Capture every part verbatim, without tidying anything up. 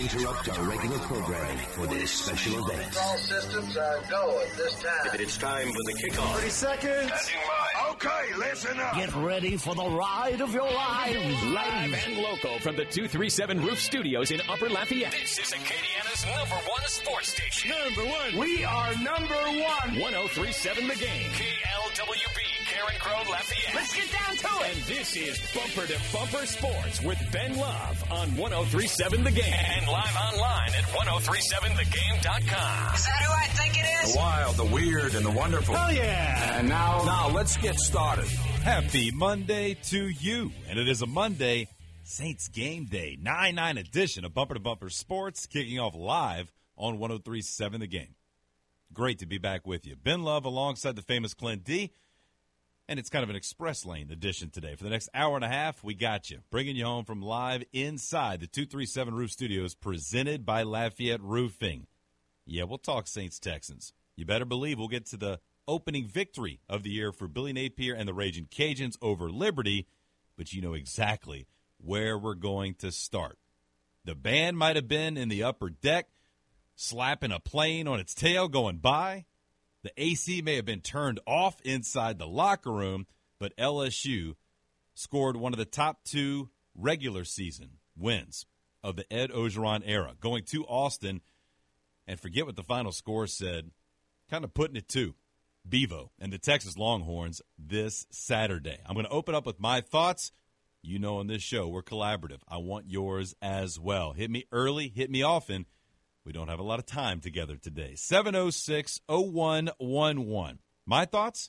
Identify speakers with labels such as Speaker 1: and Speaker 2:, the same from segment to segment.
Speaker 1: interrupt our regular programming for this special event.
Speaker 2: All systems are go at this time.
Speaker 1: It's time for the kickoff.
Speaker 3: thirty seconds.
Speaker 4: Okay, listen up.
Speaker 5: Get ready for the ride of your lives.
Speaker 6: Live and local from the two three seven Roof Studios in Upper Lafayette. This is Acadiana's number one sports station.
Speaker 3: Number one.
Speaker 4: We are number one.
Speaker 6: one oh three point seven The Game. K L W B, Karen Crow, Lafayette.
Speaker 5: Let's get down to it.
Speaker 6: And this is Bumper to Bumper Sports with Ben Love on one oh three point seven The Game. And live online at ten thirty-seven the game dot com.
Speaker 2: Is that who I think it is?
Speaker 4: The wild, the weird, and the wonderful.
Speaker 3: Oh, yeah.
Speaker 4: And now, now let's get started.
Speaker 7: Happy Monday to you. And it is a Monday, Saints Game Day, nine nine edition of Bumper to Bumper Sports, kicking off live on one oh three point seven The Game. Great to be back with you. Ben Love alongside the famous Clint D. And it's kind of an express lane edition today. For the next hour and a half, we got you. Bringing you home from live inside the two three seven Roof Studios presented by Lafayette Roofing. Yeah, we'll talk Saints-Texans. You better believe we'll get to the opening victory of the year for Billy Napier and the Ragin' Cajuns over Liberty, but you know exactly where we're going to start. The band might have been in the upper deck, slapping a plane on its tail going by. The A C may have been turned off inside the locker room, but L S U scored one of the top two regular season wins of the Ed Orgeron era, going to Austin, and forget what the final score said, kind of putting it to Bevo and the Texas Longhorns this Saturday. I'm going to open up with my thoughts. You know, on this show, we're collaborative. I want yours as well. Hit me early, hit me often. We don't have a lot of time together today. seven oh six, oh one one one. My thoughts?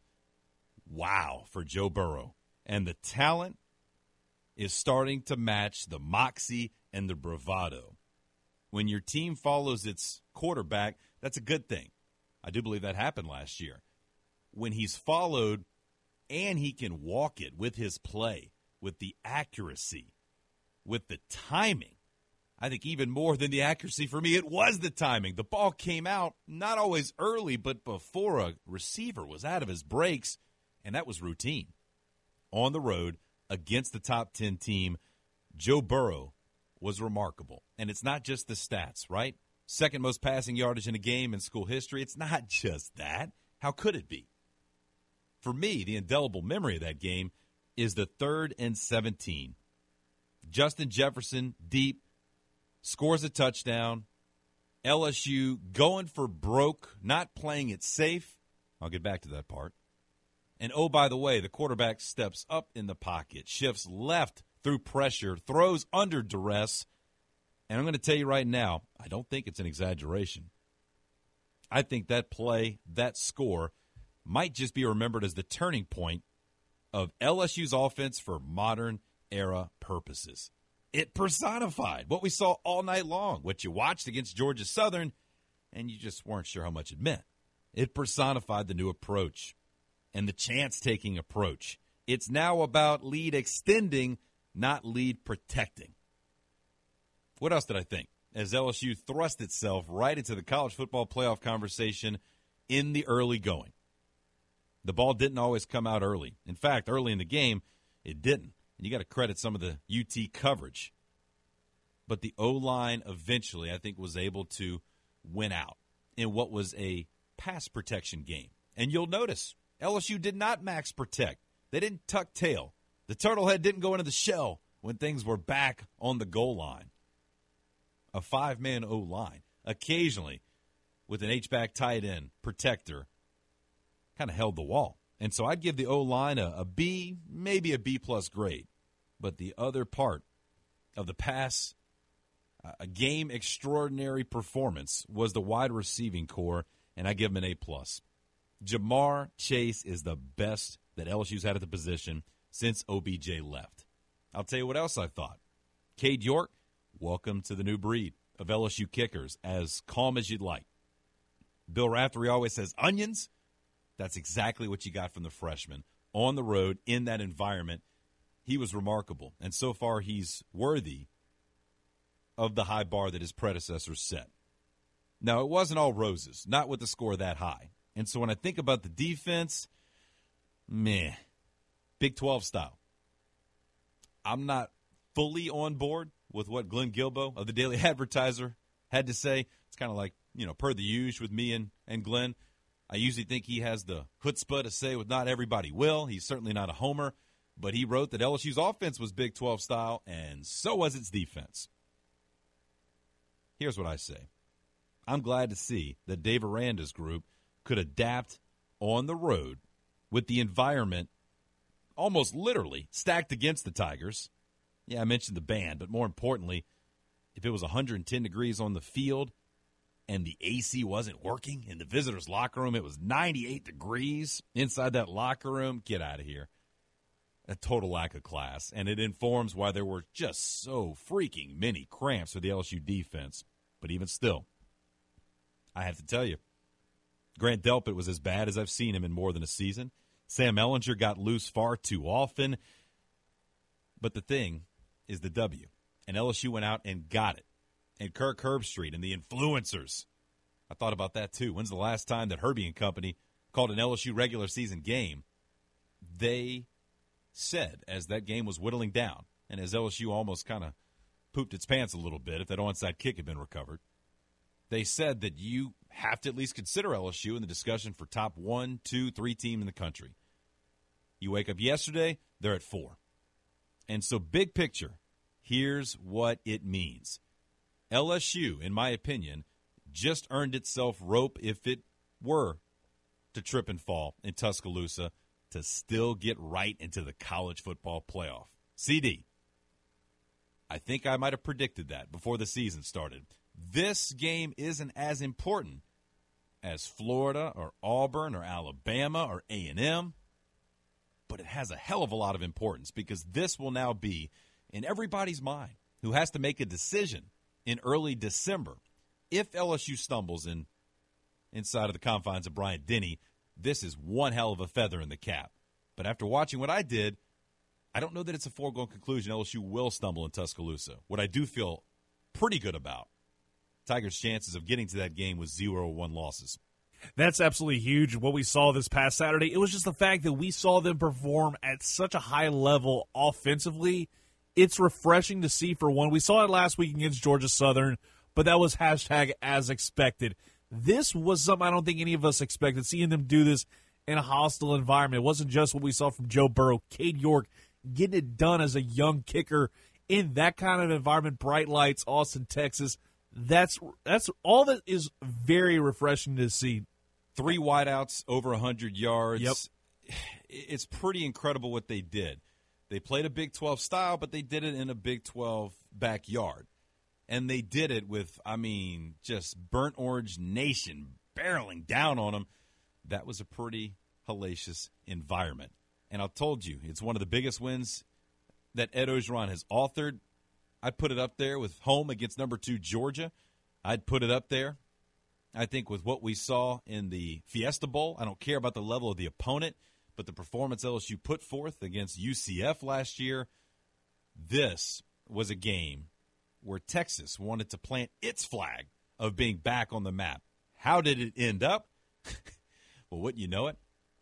Speaker 7: Wow for Joe Burrow. And the talent is starting to match the moxie and the bravado. When your team follows its quarterback, that's a good thing. I do believe that happened last year. When he's followed and he can walk it with his play, with the accuracy, with the timing, I think even more than the accuracy for me, it was the timing. The ball came out not always early, but before a receiver was out of his breaks, and that was routine. On the road against the top ten team, Joe Burrow was remarkable. And it's not just the stats, right? Second most passing yardage in a game in school history. It's not just that. How could it be? For me, the indelible memory of that game is the third and seventeen. Justin Jefferson, deep, scores a touchdown. L S U going for broke, not playing it safe. I'll get back to that part. And, oh, by the way, the quarterback steps up in the pocket, shifts left through pressure, throws under duress. And I'm going to tell you right now, I don't think it's an exaggeration. I think that play, that score, might just be remembered as the turning point of L S U's offense for modern-era purposes. It personified what we saw all night long, what you watched against Georgia Southern, and you just weren't sure how much it meant. It personified the new approach and the chance-taking approach. It's now about lead extending, not lead protecting. What else did I think? As L S U thrust itself right into the college football playoff conversation in the early going. The ball didn't always come out early. In fact, early in the game, it didn't. And you got to credit some of the U T coverage. But the O-line eventually, I think, was able to win out in what was a pass protection game. And you'll notice L S U did not max protect. They didn't tuck tail. The turtle head didn't go into the shell when things were back on the goal line. A five-man O-line, occasionally with an H-back tight end protector, kind of held the wall. And so I'd give the O-line a, a B, maybe a B-plus grade. But the other part of the pass, uh, a game extraordinary performance, was the wide receiving core, and I give them an A-plus. Jamar Chase is the best that L S U's had at the position since O B J left. I'll tell you what else I thought. Cade York, welcome to the new breed of L S U kickers, as calm as you'd like. Bill Raftery always says onions. That's exactly what you got from the freshman. On the road, in that environment, he was remarkable. And so far, he's worthy of the high bar that his predecessors set. Now, it wasn't all roses, not with the score that high. And so when I think about the defense, meh, Big twelve style. I'm not fully on board with what Glenn Guilbeau of the Daily Advertiser had to say. It's kind of like, you know, per the usual with me and, and Glenn. I usually think he has the chutzpah to say what not everybody will. He's certainly not a homer. But he wrote that L S U's offense was Big twelve style, and so was its defense. Here's what I say. I'm glad to see that Dave Aranda's group could adapt on the road with the environment almost literally stacked against the Tigers. Yeah, I mentioned the band, but more importantly, if it was one hundred ten degrees on the field and the A C wasn't working in the visitors' locker room, it was ninety-eight degrees inside that locker room, get out of here. A total lack of class, and it informs why there were just so freaking many cramps for the L S U defense. But even still, I have to tell you, Grant Delpit was as bad as I've seen him in more than a season. Sam Ehlinger got loose far too often. But the thing is the W, and L S U went out and got it. And Kirk Herbstreit and the influencers, I thought about that too. When's the last time that Herbie and company called an L S U regular season game? They said as that game was whittling down and as L S U almost kind of pooped its pants a little bit if that onside kick had been recovered, they said that you have to at least consider L S U in the discussion for top one, two, three team in the country. You wake up yesterday, they're at four. And so big picture, here's what it means. L S U, in my opinion, just earned itself rope if it were to trip and fall in Tuscaloosa to still get right into the college football playoff. C D, I think I might have predicted that before the season started. This game isn't as important as Florida or Auburn or Alabama or A and M, but it has a hell of a lot of importance because this will now be in everybody's mind who has to make a decision in early December. If L S U stumbles in inside of the confines of Bryant-Denny, this is one hell of a feather in the cap. But after watching what I did, I don't know that it's a foregone conclusion L S U will stumble in Tuscaloosa. What I do feel pretty good about, Tigers' chances of getting to that game with zero or one losses.
Speaker 3: That's absolutely huge. What we saw this past Saturday, it was just the fact that we saw them perform at such a high level offensively. It's refreshing to see for one. We saw it last week against Georgia Southern, but that was hashtag as expected. This was something I don't think any of us expected, seeing them do this in a hostile environment. It wasn't just what we saw from Joe Burrow. Cade York getting it done as a young kicker in that kind of environment, bright lights, Austin, Texas. That's that's all that is very refreshing to see.
Speaker 7: Three wideouts, over one hundred yards.
Speaker 3: Yep.
Speaker 7: It's pretty incredible what they did. They played a Big twelve style, but they did it in a Big twelve backyard. And they did it with, I mean, just burnt orange nation barreling down on them. That was a pretty hellacious environment. And I told you, it's one of the biggest wins that Ed Orgeron has authored. I'd put it up there with home against number two Georgia. I'd put it up there, I think, with what we saw in the Fiesta Bowl. I don't care about the level of the opponent, but the performance L S U put forth against U C F last year, this was a game where Texas wanted to plant its flag of being back on the map. How did it end up? Well, wouldn't you know it?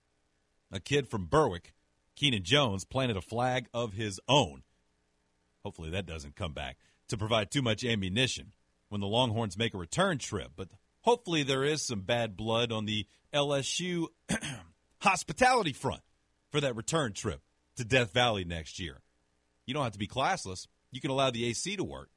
Speaker 7: A kid from Berwick, Keenan Jones, planted a flag of his own. Hopefully that doesn't come back to provide too much ammunition when the Longhorns make a return trip. But hopefully there is some bad blood on the L S U hospitality front for that return trip to Death Valley next year. You don't have to be classless. You can allow the A C to work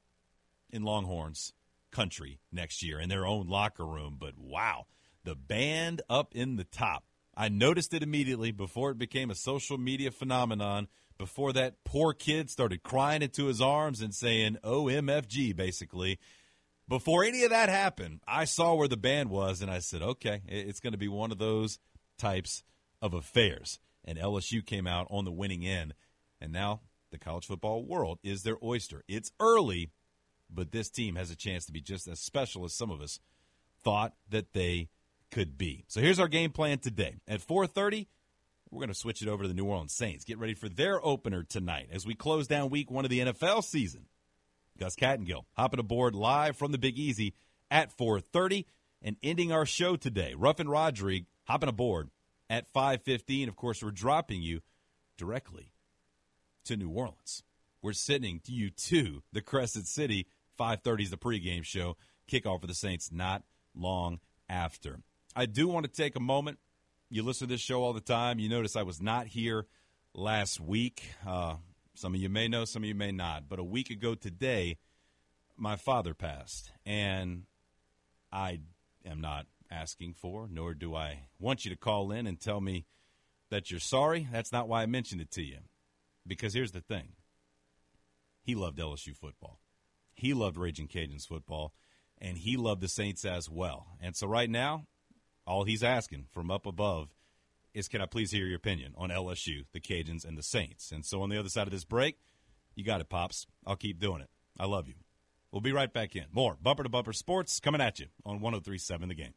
Speaker 7: in Longhorns country next year in their own locker room. But, wow, the band up in the top. I noticed it immediately before it became a social media phenomenon, before that poor kid started crying into his arms and saying O M F G, basically. Before any of that happened, I saw where the band was, and I said, okay, it's going to be one of those types of affairs. And L S U came out on the winning end, and now the college football world is their oyster. It's early, but this team has a chance to be just as special as some of us thought that they could be. So here's our game plan today. At four thirty, we're going to switch it over to the New Orleans Saints. Get ready for their opener tonight as we close down week one of the N F L season. Gus Kattengill hopping aboard live from the Big Easy at four thirty and ending our show today. Ruffin Rodrigue hopping aboard at five fifteen. Of course, we're dropping you directly to New Orleans. We're sending you to the Crescent City. five thirty is the pregame show. Kickoff for the Saints not long after. I do want to take a moment. You listen to this show all the time. You notice I was not here last week. Uh, some of you may know, some of you may not. But a week ago today, my father passed. And I am not asking for, nor do I want you to call in and tell me that you're sorry. That's not why I mentioned it to you. Because here's the thing. He loved L S U football. He loved Raging Cajuns football. And he loved the Saints as well. And so right now, all he's asking from up above is, can I please hear your opinion on L S U, the Cajuns, and the Saints? And so on the other side of this break, you got it, Pops. I'll keep doing it. I love you. We'll be right back in. More Bumper to Bumper Sports coming at you on one oh three point seven The Game.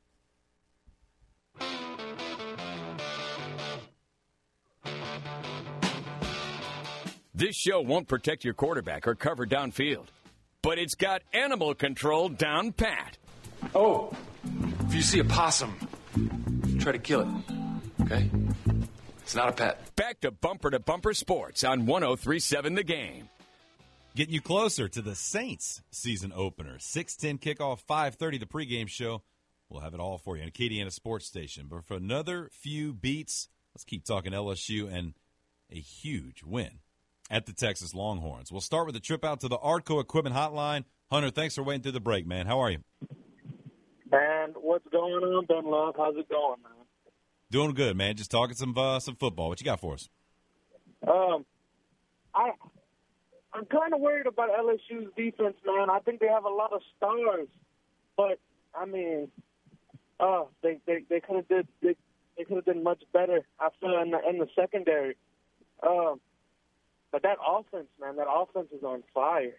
Speaker 6: This show won't protect your quarterback or cover downfield, but it's got animal control down pat.
Speaker 8: Oh, if you see a possum, try to kill it, okay? It's not a pet.
Speaker 6: Back to Bumper to Bumper Sports on one oh three point seven The Game.
Speaker 7: Getting you closer to the Saints season opener. six ten kickoff, five thirty the pregame show. We'll have it all for you on Acadiana Sports Station. But for another few beats, let's keep talking L S U and a huge win at the Texas Longhorns. We'll start with a trip out to the Arco Equipment Hotline. Hunter, thanks for waiting through the break, man. How are you?
Speaker 9: And what's going on, Ben Love? How's it going, man?
Speaker 7: Doing good, man. Just talking some uh, some football. What you got for us?
Speaker 9: Um, I I'm kind of worried about L S U's defense, man. I think they have a lot of stars, but I mean, uh, they they they could have did they, they could have done much better. I feel in the in the secondary. Um, but that offense, man, that offense is on fire.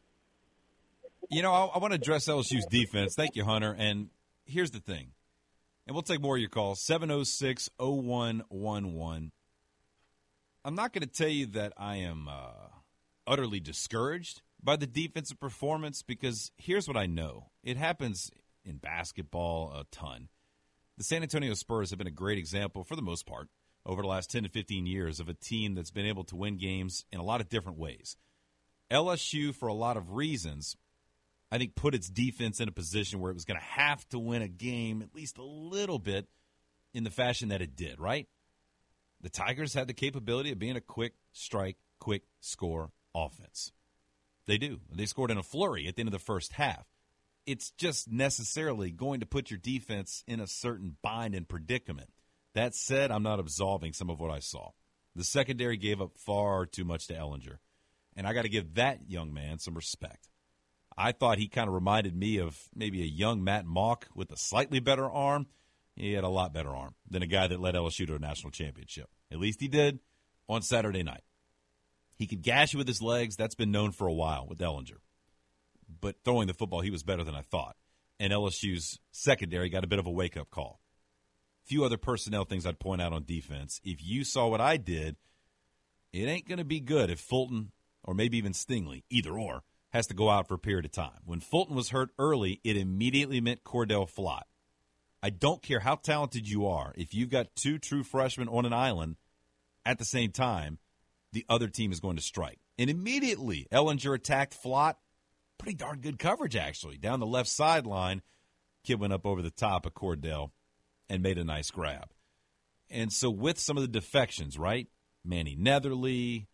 Speaker 7: You know, I, I want to address L S U's defense. Thank you, Hunter. And here's the thing. And we'll take more of your calls, seven oh six, oh one one one. I'm not going to tell you that I am uh, utterly discouraged by the defensive performance, because here's what I know. It happens in basketball a ton. The San Antonio Spurs have been a great example, for the most part, over the last ten to fifteen years of a team that's been able to win games in a lot of different ways. L S U, for a lot of reasons, I think put its defense in a position where it was going to have to win a game at least a little bit in the fashion that it did, right? The Tigers had the capability of being a quick strike, quick score offense. They do. They scored in a flurry at the end of the first half. It's just necessarily going to put your defense in a certain bind and predicament. That said, I'm not absolving some of what I saw. The secondary gave up far too much to Ehlinger, and I got to give that young man some respect. I thought he kind of reminded me of maybe a young Matt Mock with a slightly better arm. He had a lot better arm than a guy that led L S U to a national championship. At least he did on Saturday night. He could gash you with his legs. That's been known for a while with Ehlinger. But throwing the football, he was better than I thought. And L S U's secondary got a bit of a wake-up call. A few other personnel things I'd point out on defense. If you saw what I did, it ain't going to be good if Fulton or maybe even Stingley, either or, has to go out for a period of time. When Fulton was hurt early, it immediately meant Cordell Flott. I don't care how talented you are. If you've got two true freshmen on an island at the same time, the other team is going to strike. And immediately, Ehlinger attacked Flott. Pretty darn good coverage, actually. Down the left sideline, kid went up over the top of Cordell and made a nice grab. And so with some of the defections, right, Manny Netherly,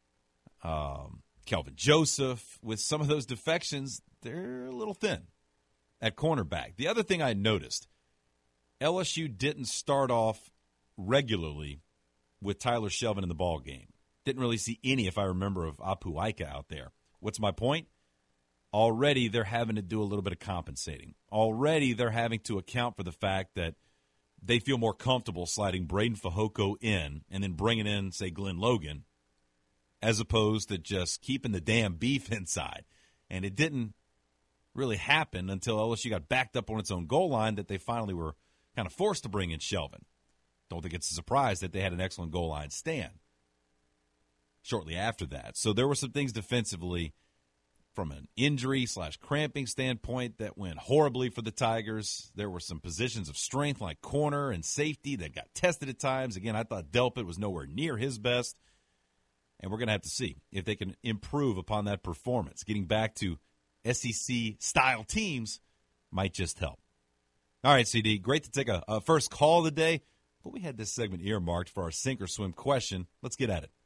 Speaker 7: um, Kelvin Joseph, with some of those defections, they're a little thin at cornerback. The other thing I noticed, L S U didn't start off regularly with Tyler Shelvin in the ball game. Didn't really see any, if I remember, of Apu Ika out there. What's my point? Already they're having to do a little bit of compensating. Already they're having to account for the fact that they feel more comfortable sliding Braden Fehoko in and then bringing in, say, Glenn Logan, as opposed to just keeping the damn beef inside. And it didn't really happen until L S U got backed up on its own goal line that they finally were kind of forced to bring in Shelvin. Don't think it's a surprise that they had an excellent goal line stand shortly after that. So there were some things defensively from an injury slash cramping standpoint that went horribly for the Tigers. There were some positions of strength like corner and safety that got tested at times. Again, I thought Delpit was nowhere near his best. And we're going to have to see if they can improve upon that performance. Getting back to S E C-style teams might just help. All right, C D, great to take a, a first call of the day. But we had this segment earmarked for our sink or swim question. Let's get at it.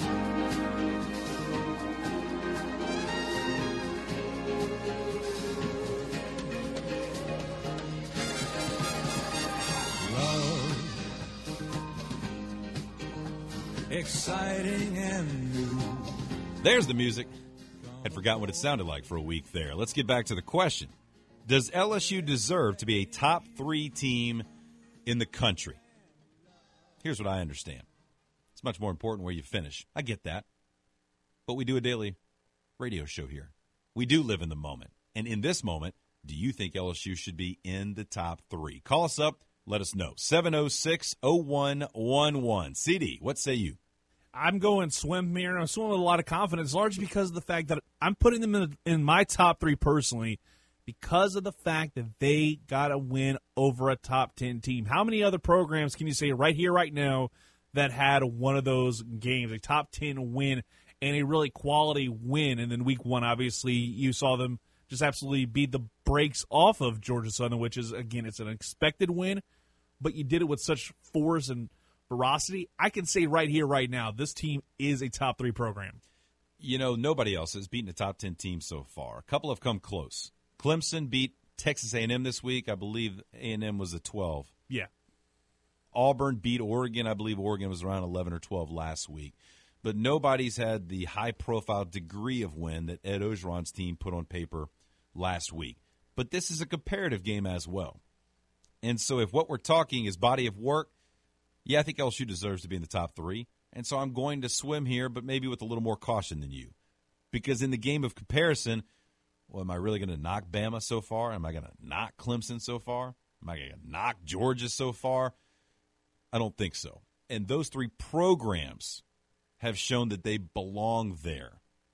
Speaker 10: Exciting and new.
Speaker 7: There's the music. Had forgotten what it sounded like for a week there. Let's get back to the question. Does L S U deserve to be a top three team in the country? Here's what I understand. It's much more important where you finish. I get that. But we do a daily radio show here. We do live in the moment. And in this moment, do you think L S U should be in the top three? Call us up. Let us know. seven oh six, oh one one one. C D, what say you?
Speaker 3: I'm going swim here, and I'm swimming with a lot of confidence, largely because of the fact that I'm putting them in, in my top three personally because of the fact that they got a win over a top ten team. How many other programs can you say right here, right now, that had one of those games, a top ten win and a really quality win? And then week one, obviously, you saw them just absolutely beat the brakes off of Georgia Southern, which is, again, it's an expected win, but you did it with such force and ferocity. I can say right here, right now, this team is a top three program.
Speaker 7: You know, nobody else has beaten a top ten team so far. A couple have come close. Clemson beat Texas A and M this week. I believe A and M was a twelve.
Speaker 3: Yeah.
Speaker 7: Auburn beat Oregon. I believe Oregon was around eleven or twelve last week. But nobody's had the high-profile degree of win that Ed Ogeron's team put on paper last week. But this is a comparative game as well. And so if what we're talking is body of work, yeah, I think L S U deserves to be in the top three. And so I'm going to swim here, but maybe with a little more caution than you. Because in the game of comparison, well, am I really going to knock Bama so far? Am I going to knock Clemson so far? Am I going to knock Georgia so far? I don't think so. And those three programs have shown that they belong there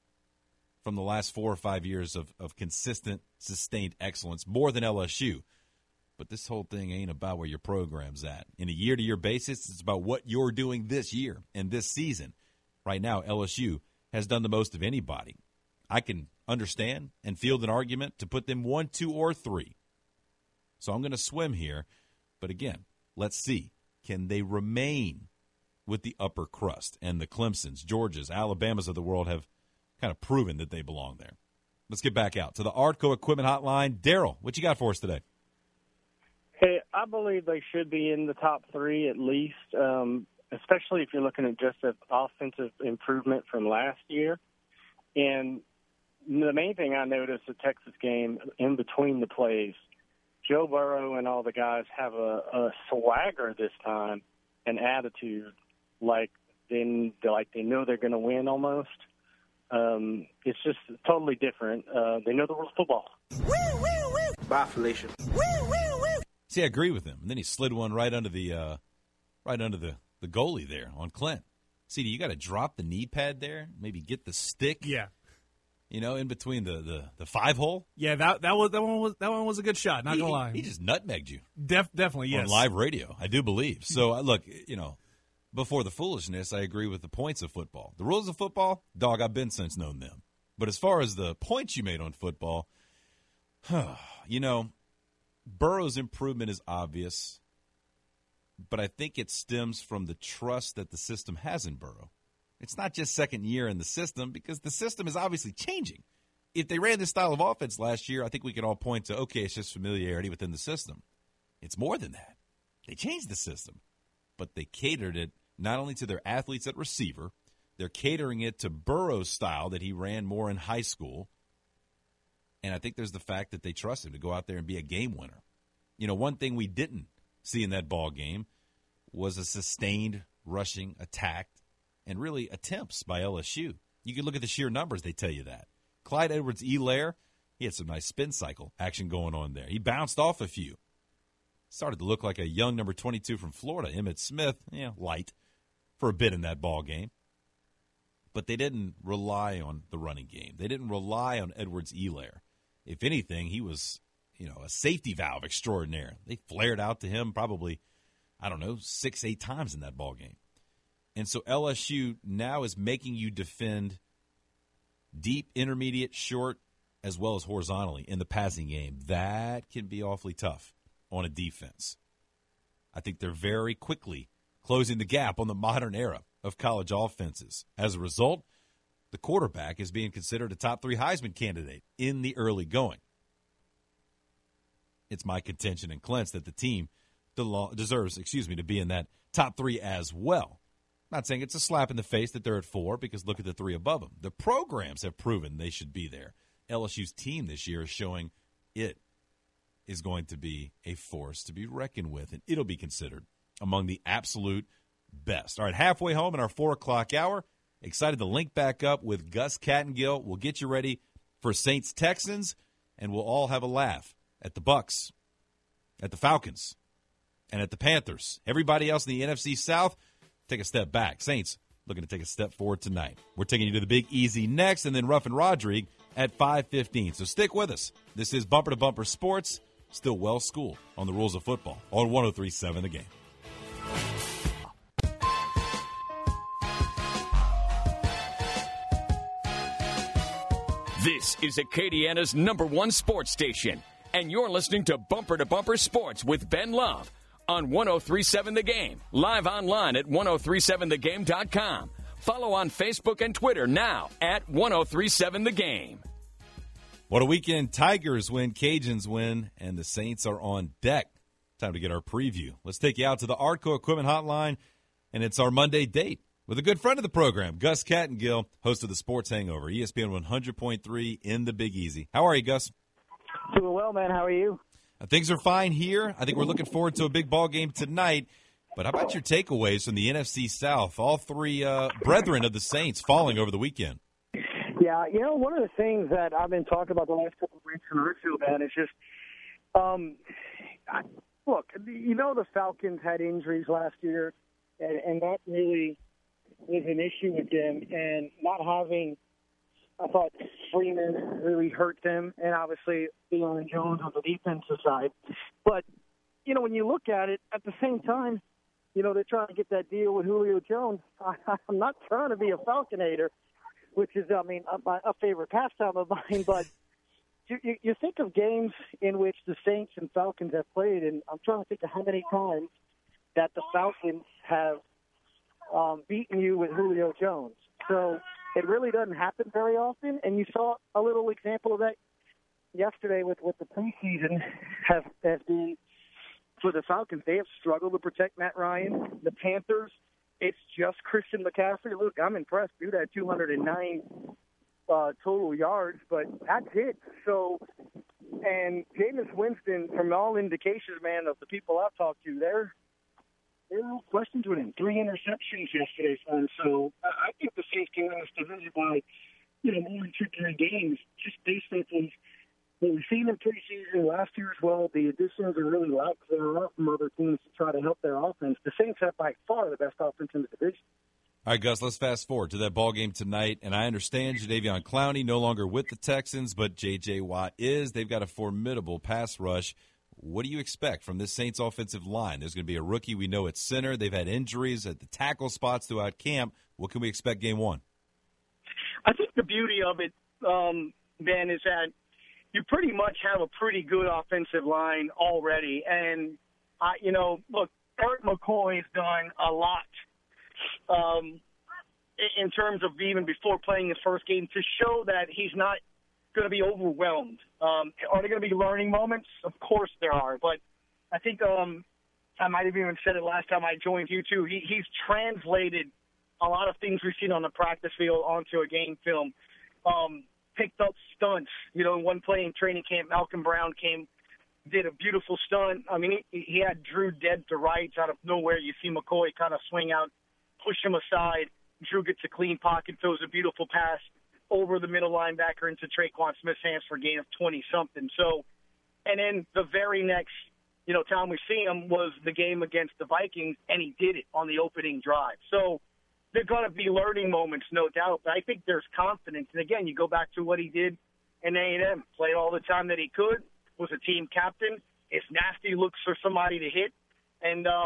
Speaker 7: from the last four or five years of, of consistent, sustained excellence, more than L S U. But this whole thing ain't about where your program's at. In a year-to-year basis, it's about what you're doing this year and this season. Right now, L S U has done the most of anybody. I can understand and field an argument to put them one, two, or three. So I'm going to swim here. But again, let's see. Can they remain with the upper crust? And the Clemsons, Georgias, Alabamas of the world have kind of proven that they belong there. Let's get back out to the Artco Equipment Hotline. Daryl, what you got for us today?
Speaker 11: Hey, I believe they should be in the top three at least, um, especially if you're looking at just an offensive improvement from last year. And the main thing I noticed the Texas game, in between the plays, Joe Burrow and all the guys have a, a swagger this time, an attitude like they, like they know they're going to win almost. Um, it's just totally different. Uh, they know the rules of football.
Speaker 2: Woo, woo, woo. Bye, Felicia. Woo, woo, woo.
Speaker 7: See, I agree with him. And then he slid one right under the uh, right under the, the goalie there on Clint. See, you got to drop the knee pad there, maybe get the stick.
Speaker 3: Yeah.
Speaker 7: You know, in between the, the, the five hole.
Speaker 3: Yeah, that that was that one was that one was a good shot. Not
Speaker 7: he,
Speaker 3: gonna lie,
Speaker 7: he just nutmegged you.
Speaker 3: Def, definitely, yes.
Speaker 7: On live radio, I do believe. So uh, look, you know, before the foolishness, I agree with the points of football. The rules of football, dog, I've been since known them. But as far as the points you made on football, you know. Burrow's improvement is obvious, but I think it stems from the trust that the system has in Burrow. It's not just second year in the system because the system is obviously changing. If they ran this style of offense last year, I think we could all point to, okay, it's just familiarity within the system. It's more than that. They changed the system, but they catered it not only to their athletes at receiver, they're catering it to Burrow's style that he ran more in high school. And I think there's the fact that they trust him to go out there and be a game winner. You know, one thing we didn't see in that ball game was a sustained rushing attack and really attempts by L S U. You can look at the sheer numbers, they tell you that. Clyde Edwards-Helaire, he had some nice spin cycle action going on there. He bounced off a few. Started to look like a young number twenty-two from Florida, Emmitt Smith, yeah, light for a bit in that ball game. But they didn't rely on the running game. They didn't rely on Edwards-Helaire. If anything, he was, you know, a safety valve extraordinaire. They flared out to him probably, I don't know, six, eight times in that ball game. And so L S U now is making you defend deep, intermediate, short, as well as horizontally in the passing game. That can be awfully tough on a defense. I think they're very quickly closing the gap on the modern era of college offenses. As a result, the quarterback is being considered a top three Heisman candidate in the early going. It's my contention and Clint's that the team deserves, excuse me, to be in that top three as well. Not saying it's a slap in the face that they're at four, because look at the three above them. The programs have proven they should be there. L S U's team this year is showing it is going to be a force to be reckoned with, and it'll be considered among the absolute best. All right, halfway home in our four o'clock hour. Excited to link back up with Gus Kattengill. We'll get you ready for Saints-Texans, and we'll all have a laugh at the Bucks, at the Falcons, and at the Panthers. Everybody else in the N F C South, take a step back. Saints looking to take a step forward tonight. We're taking you to the Big Easy next, and then Ruff and Rodrigue at five fifteen. So stick with us. This is Bumper to Bumper Sports, still well schooled on the rules of football on one oh three point seven The Game.
Speaker 6: This is Acadiana's number one sports station, and you're listening to Bumper to Bumper Sports with Ben Love on one oh three point seven The Game, live online at ten thirty-seven the game dot com. Follow on Facebook and Twitter now at ten thirty-seven The Game.
Speaker 7: What a weekend. Tigers win, Cajuns win, and the Saints are on deck. Time to get our preview. Let's take you out to the Artco Equipment Hotline, and it's our Monday date with a good friend of the program, Gus Kattengill, host of the Sports Hangover, E S P N one hundred point three in the Big Easy. How are you, Gus?
Speaker 12: Doing well, man. How are you?
Speaker 7: Uh, things are fine here. I think we're looking forward to a big ball game tonight. But how about your takeaways from the N F C South? All three uh, brethren of the Saints falling over the weekend.
Speaker 12: Yeah, you know, one of the things that I've been talking about the last couple of weeks in Richfield, man, is just, um, I, look, you know the Falcons had injuries last year, and, and that really was an issue with them. And not having, I thought Freeman really hurt them, and obviously Deion Jones on the defensive side. But, you know, when you look at it, at the same time, you know, they're trying to get that deal with Julio Jones. I, I'm not trying to be a Falconator, which is, I mean, a, a favorite pastime of mine, but you, you, you think of games in which the Saints and Falcons have played, and I'm trying to think of how many times that the Falcons have um, beaten you with Julio Jones. So it really doesn't happen very often, and you saw a little example of that yesterday with, with the preseason has, has been for the Falcons. They have struggled to protect Matt Ryan. The Panthers, it's just Christian McCaffrey. Look, I'm impressed. Dude had two hundred nine uh, total yards, but that's it. So, and Jameis Winston, from all indications, man, of the people I've talked to, they're there are no questions with him. Three interceptions yesterday, son. So I think the Saints can win this division by, you know, more than two, three games, just based off of what we've seen in preseason last year as well. The additions are really lack there from other teams to try to help their offense. The Saints have by far the best offense in the division.
Speaker 7: All right, Gus, let's fast forward to that ball game tonight. And I understand Jadeveon Clowney no longer with the Texans, but J J. Watt is. They've got a formidable pass rush. What do you expect from this Saints offensive line? There's going to be a rookie we know at center. They've had injuries at the tackle spots throughout camp. What can we expect game one?
Speaker 11: I think the beauty of it, um, Ben, is that you pretty much have a pretty good offensive line already. And, I, you know, look, Eric McCoy has done a lot um, in terms of even before playing his first game to show that he's not going to be overwhelmed. Um, are there going to be learning moments? Of course there are. But I think um, I might have even said it last time I joined you, too. He, he's translated a lot of things we've seen on the practice field onto a game film. Um, picked up stunts. You know, in one play in training camp, Malcolm Brown came, did a beautiful stunt. I mean, he, he had Drew dead to rights out of nowhere. You see McCoy kind of swing out, push him aside. Drew gets a clean pocket, throws a beautiful pass over the middle linebacker into Traquan Smith's hands for a gain of twenty-something. So, and then the very next, you know, time we see him was the game against the Vikings, and he did it on the opening drive. So there are going to be learning moments, no doubt, but I think there's confidence. And, again, you go back to what he did in A and M, played all the time that he could, was a team captain. It's nasty looks for somebody to hit. And um,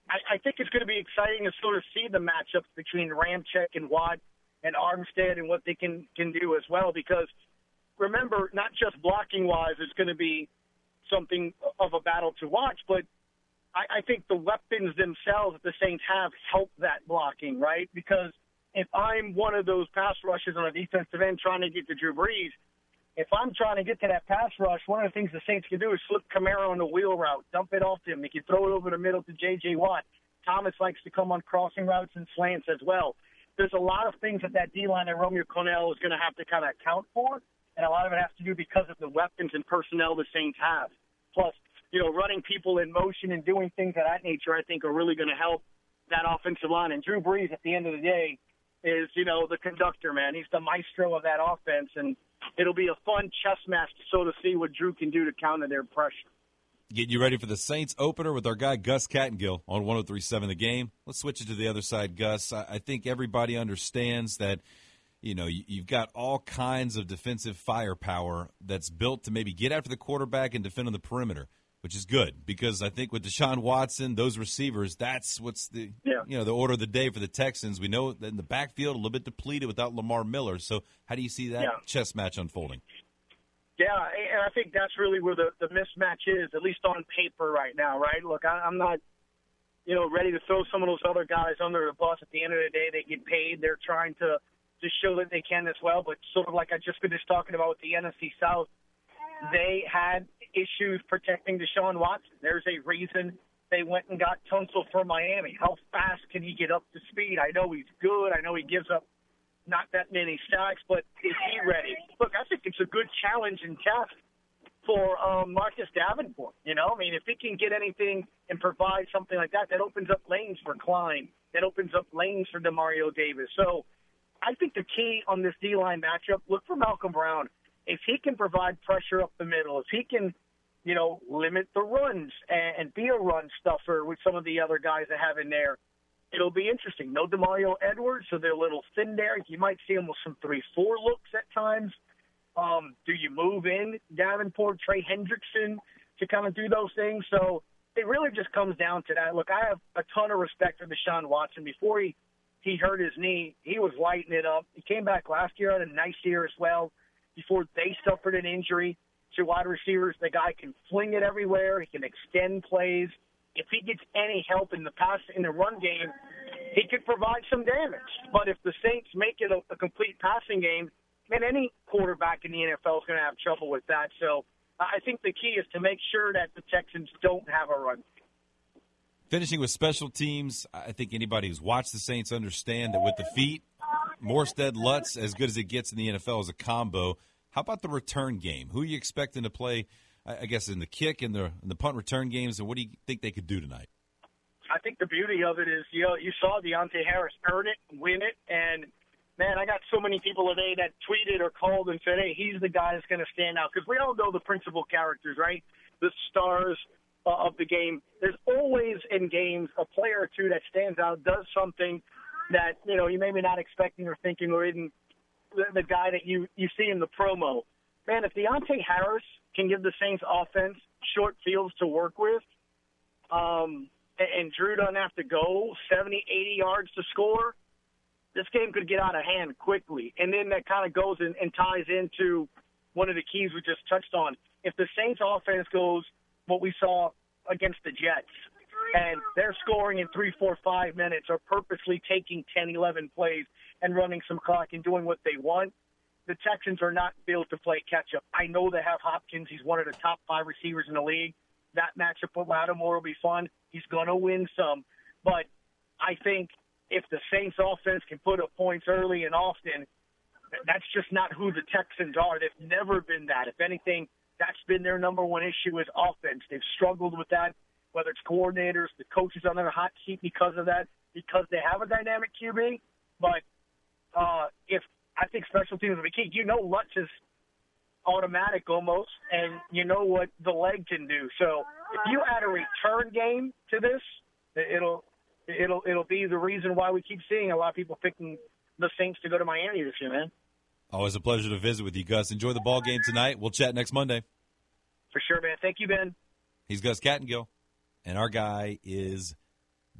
Speaker 12: I, I think it's going to be exciting to sort of see the matchups between Ramczyk and Watt and Armstead and what they can, can do as well. Because remember, not just blocking-wise is going to be something of a battle to watch, but I, I think the weapons themselves that the Saints have help that blocking, right? Because if I'm one of those pass rushers on a defensive end trying to get to Drew Brees, if I'm trying to get to that pass rush, one of the things the Saints can do is flip Kamara on the wheel route, dump it off to him. They can throw it over the middle to J J. Watt. Thomas likes to come on crossing routes and slants as well. There's a lot of things that that D-line and Romeo Cornell is going to have to kind of account for, and a lot of it has to do because of the weapons and personnel the Saints have. Plus, you know, running people in motion and doing things of that nature, I think, are really going to help that offensive line. And Drew Brees, at the end of the day, is, you know, the conductor, man. He's the maestro of that offense, and it'll be a fun chess match to sort of see what Drew can do to counter their pressure.
Speaker 7: Getting you ready for the Saints opener with our guy Gus Kattengill on one oh three point seven The Game. Let's switch it to the other side, Gus. I think everybody understands that, you know, you've got all kinds of defensive firepower that's built to maybe get after the quarterback and defend on the perimeter, which is good because I think with Deshaun Watson, those receivers, that's what's the
Speaker 12: yeah.
Speaker 7: you know the order of the day for the Texans. We know that in the backfield, a little bit depleted without Lamar Miller. So how do you see that
Speaker 12: yeah.
Speaker 7: chess match unfolding?
Speaker 12: Yeah, and I think that's really where the, the mismatch is, at least on paper right now, right? Look, I, I'm not, you know, ready to throw some of those other guys under the bus. At the end of the day, they get paid. They're trying to, to show that they can as well. But sort of like I just finished talking about with the N F C South, they had issues protecting Deshaun Watson. There's a reason they went and got Tunsil for Miami. How fast can he get up to speed? I know he's good. I know he gives up not that many sacks, but is he ready? Look, I think it's a good challenge and test for um, Marcus Davenport. You know, I mean, if he can get anything and provide something like that, that opens up lanes for Klein. That opens up lanes for Demario Davis. So I think the key on this D-line matchup, look for Malcolm Brown. If he can provide pressure up the middle, if he can, you know, limit the runs and, and be a run stuffer with some of the other guys that have in there, it'll be interesting. No Demario Edwards, so they're a little thin there. You might see them with some three four looks at times. Um, do you move in Davenport, Trey Hendrickson to kind of do those things? So it really just comes down to that. Look, I have a ton of respect for Deshaun Watson. Before he, he hurt his knee, he was lighting it up. He came back last year, had a nice year as well. Before they suffered an injury to wide receivers, the guy can fling it everywhere. He can extend plays. If he gets any help in the pass in the run game, he could provide some damage. But if the Saints make it a, a complete passing game, then any quarterback in the N F L is going to have trouble with that. So I think the key is to make sure that the Texans don't have a run.
Speaker 7: Finishing with special teams, I think anybody who's watched the Saints understand that with the feet, Morstead, Lutz, as good as it gets in the N F L as a combo. How about the return game? Who are you expecting to play, I guess, in the kick and the, in the punt return games, and what do you think they could do tonight?
Speaker 12: I think the beauty of it is, you know, you saw Deontay Harris earn it, win it, and, man, I got so many people today that tweeted or called and said, hey, he's the guy that's going to stand out. Because we all know the principal characters, right? The stars uh, of the game. There's always in games a player or two that stands out, does something that, you know, you maybe not expecting or thinking or even the, the guy that you, you see in the promo. Man, if Deontay Harris can give the Saints offense short fields to work with, um, and, and Drew doesn't have to go seventy, eighty yards to score, this game could get out of hand quickly. And then that kind of goes in, and ties into one of the keys we just touched on. If the Saints offense goes what we saw against the Jets, and they're scoring in three, four, five minutes or purposely taking ten, eleven plays and running some clock and doing what they want, the Texans are not built to play catch-up. I know they have Hopkins. He's one of the top five receivers in the league. That matchup with Lattimore will be fun. He's going to win some. But I think if the Saints offense can put up points early and often, that's just not who the Texans are. They've never been that. If anything, that's been their number one issue is offense. They've struggled with that, whether it's coordinators, the coaches on their hot seat because of that, because they have a dynamic Q B. But uh, if I think special teams will be key. You know Lutz is automatic almost, and you know what the leg can do. So if you add a return game to this, it'll it'll it'll be the reason why we keep seeing a lot of people picking the Saints to go to Miami this year, man.
Speaker 7: Always a pleasure to visit with you, Gus. Enjoy the ball game tonight. We'll chat next Monday.
Speaker 12: For sure, man. Thank you, Ben.
Speaker 7: He's Gus Kattengill, and our guy is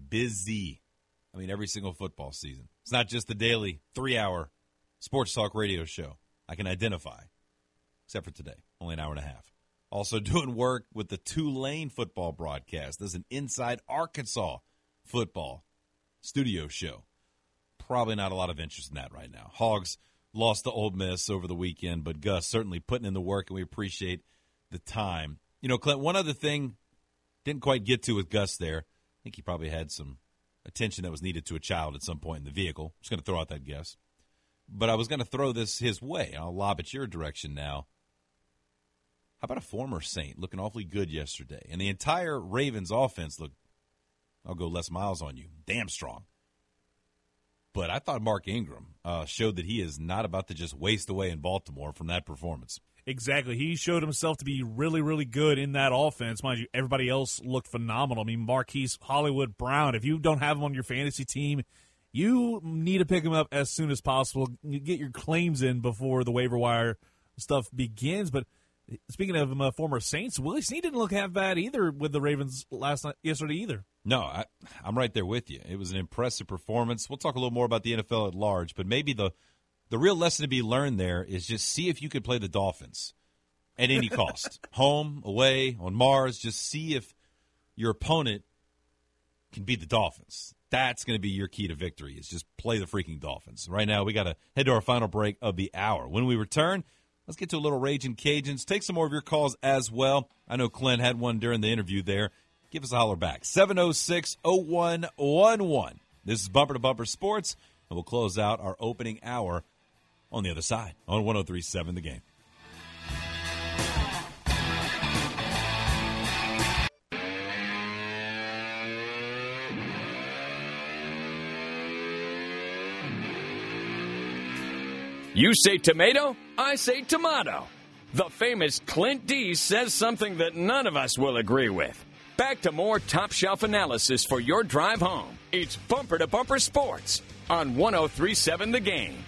Speaker 7: busy. I mean, every single football season. It's not just the daily three-hour sports talk radio show I can identify, except for today, only an hour and a half. Also doing work with the Tulane football broadcast. There's an Inside Arkansas football studio show. Probably not a lot of interest in that right now. Hogs lost to Ole Miss over the weekend, but Gus certainly putting in the work, and we appreciate the time. You know, Clint, one other thing didn't quite get to with Gus there. I think he probably had some attention that was needed to a child at some point in the vehicle. I'm just going to throw out that guess. But I was going to throw this his way, and I'll lob it your direction now. How about a former Saint looking awfully good yesterday? And the entire Ravens offense looked, I'll go less miles on you, damn strong. But I thought Mark Ingram uh, showed that he is not about to just waste away in Baltimore from that performance.
Speaker 3: Exactly. He showed himself to be really, really good in that offense. Mind you, everybody else looked phenomenal. I mean, Marquise Hollywood Brown, if you don't have him on your fantasy team, you need to pick him up as soon as possible. You get your claims in before the waiver wire stuff begins. But speaking of um, uh, former Saints, Willie Snead didn't look half bad either with the Ravens last night, yesterday either.
Speaker 7: No, I, I'm right there with you. It was an impressive performance. We'll talk a little more about the N F L at large, but maybe the the real lesson to be learned there is just see if you could play the Dolphins at any cost. Home, away, on Mars, just see if your opponent can beat the Dolphins. That's going to be your key to victory, is just play the freaking Dolphins. Right now, we got to head to our final break of the hour. When we return, let's get to a little Raging Cajuns. Take some more of your calls as well. I know Clint had one during the interview there. Give us a holler back. seven oh six, oh one one one. This is Bumper to Bumper Sports, and we'll close out our opening hour on the other side on one oh three point seven The Game.
Speaker 6: You say tomato, I say tomato. The famous Clint D says something that none of us will agree with. Back to more top shelf analysis for your drive home. It's Bumper to Bumper Sports on one oh three point seven The Game.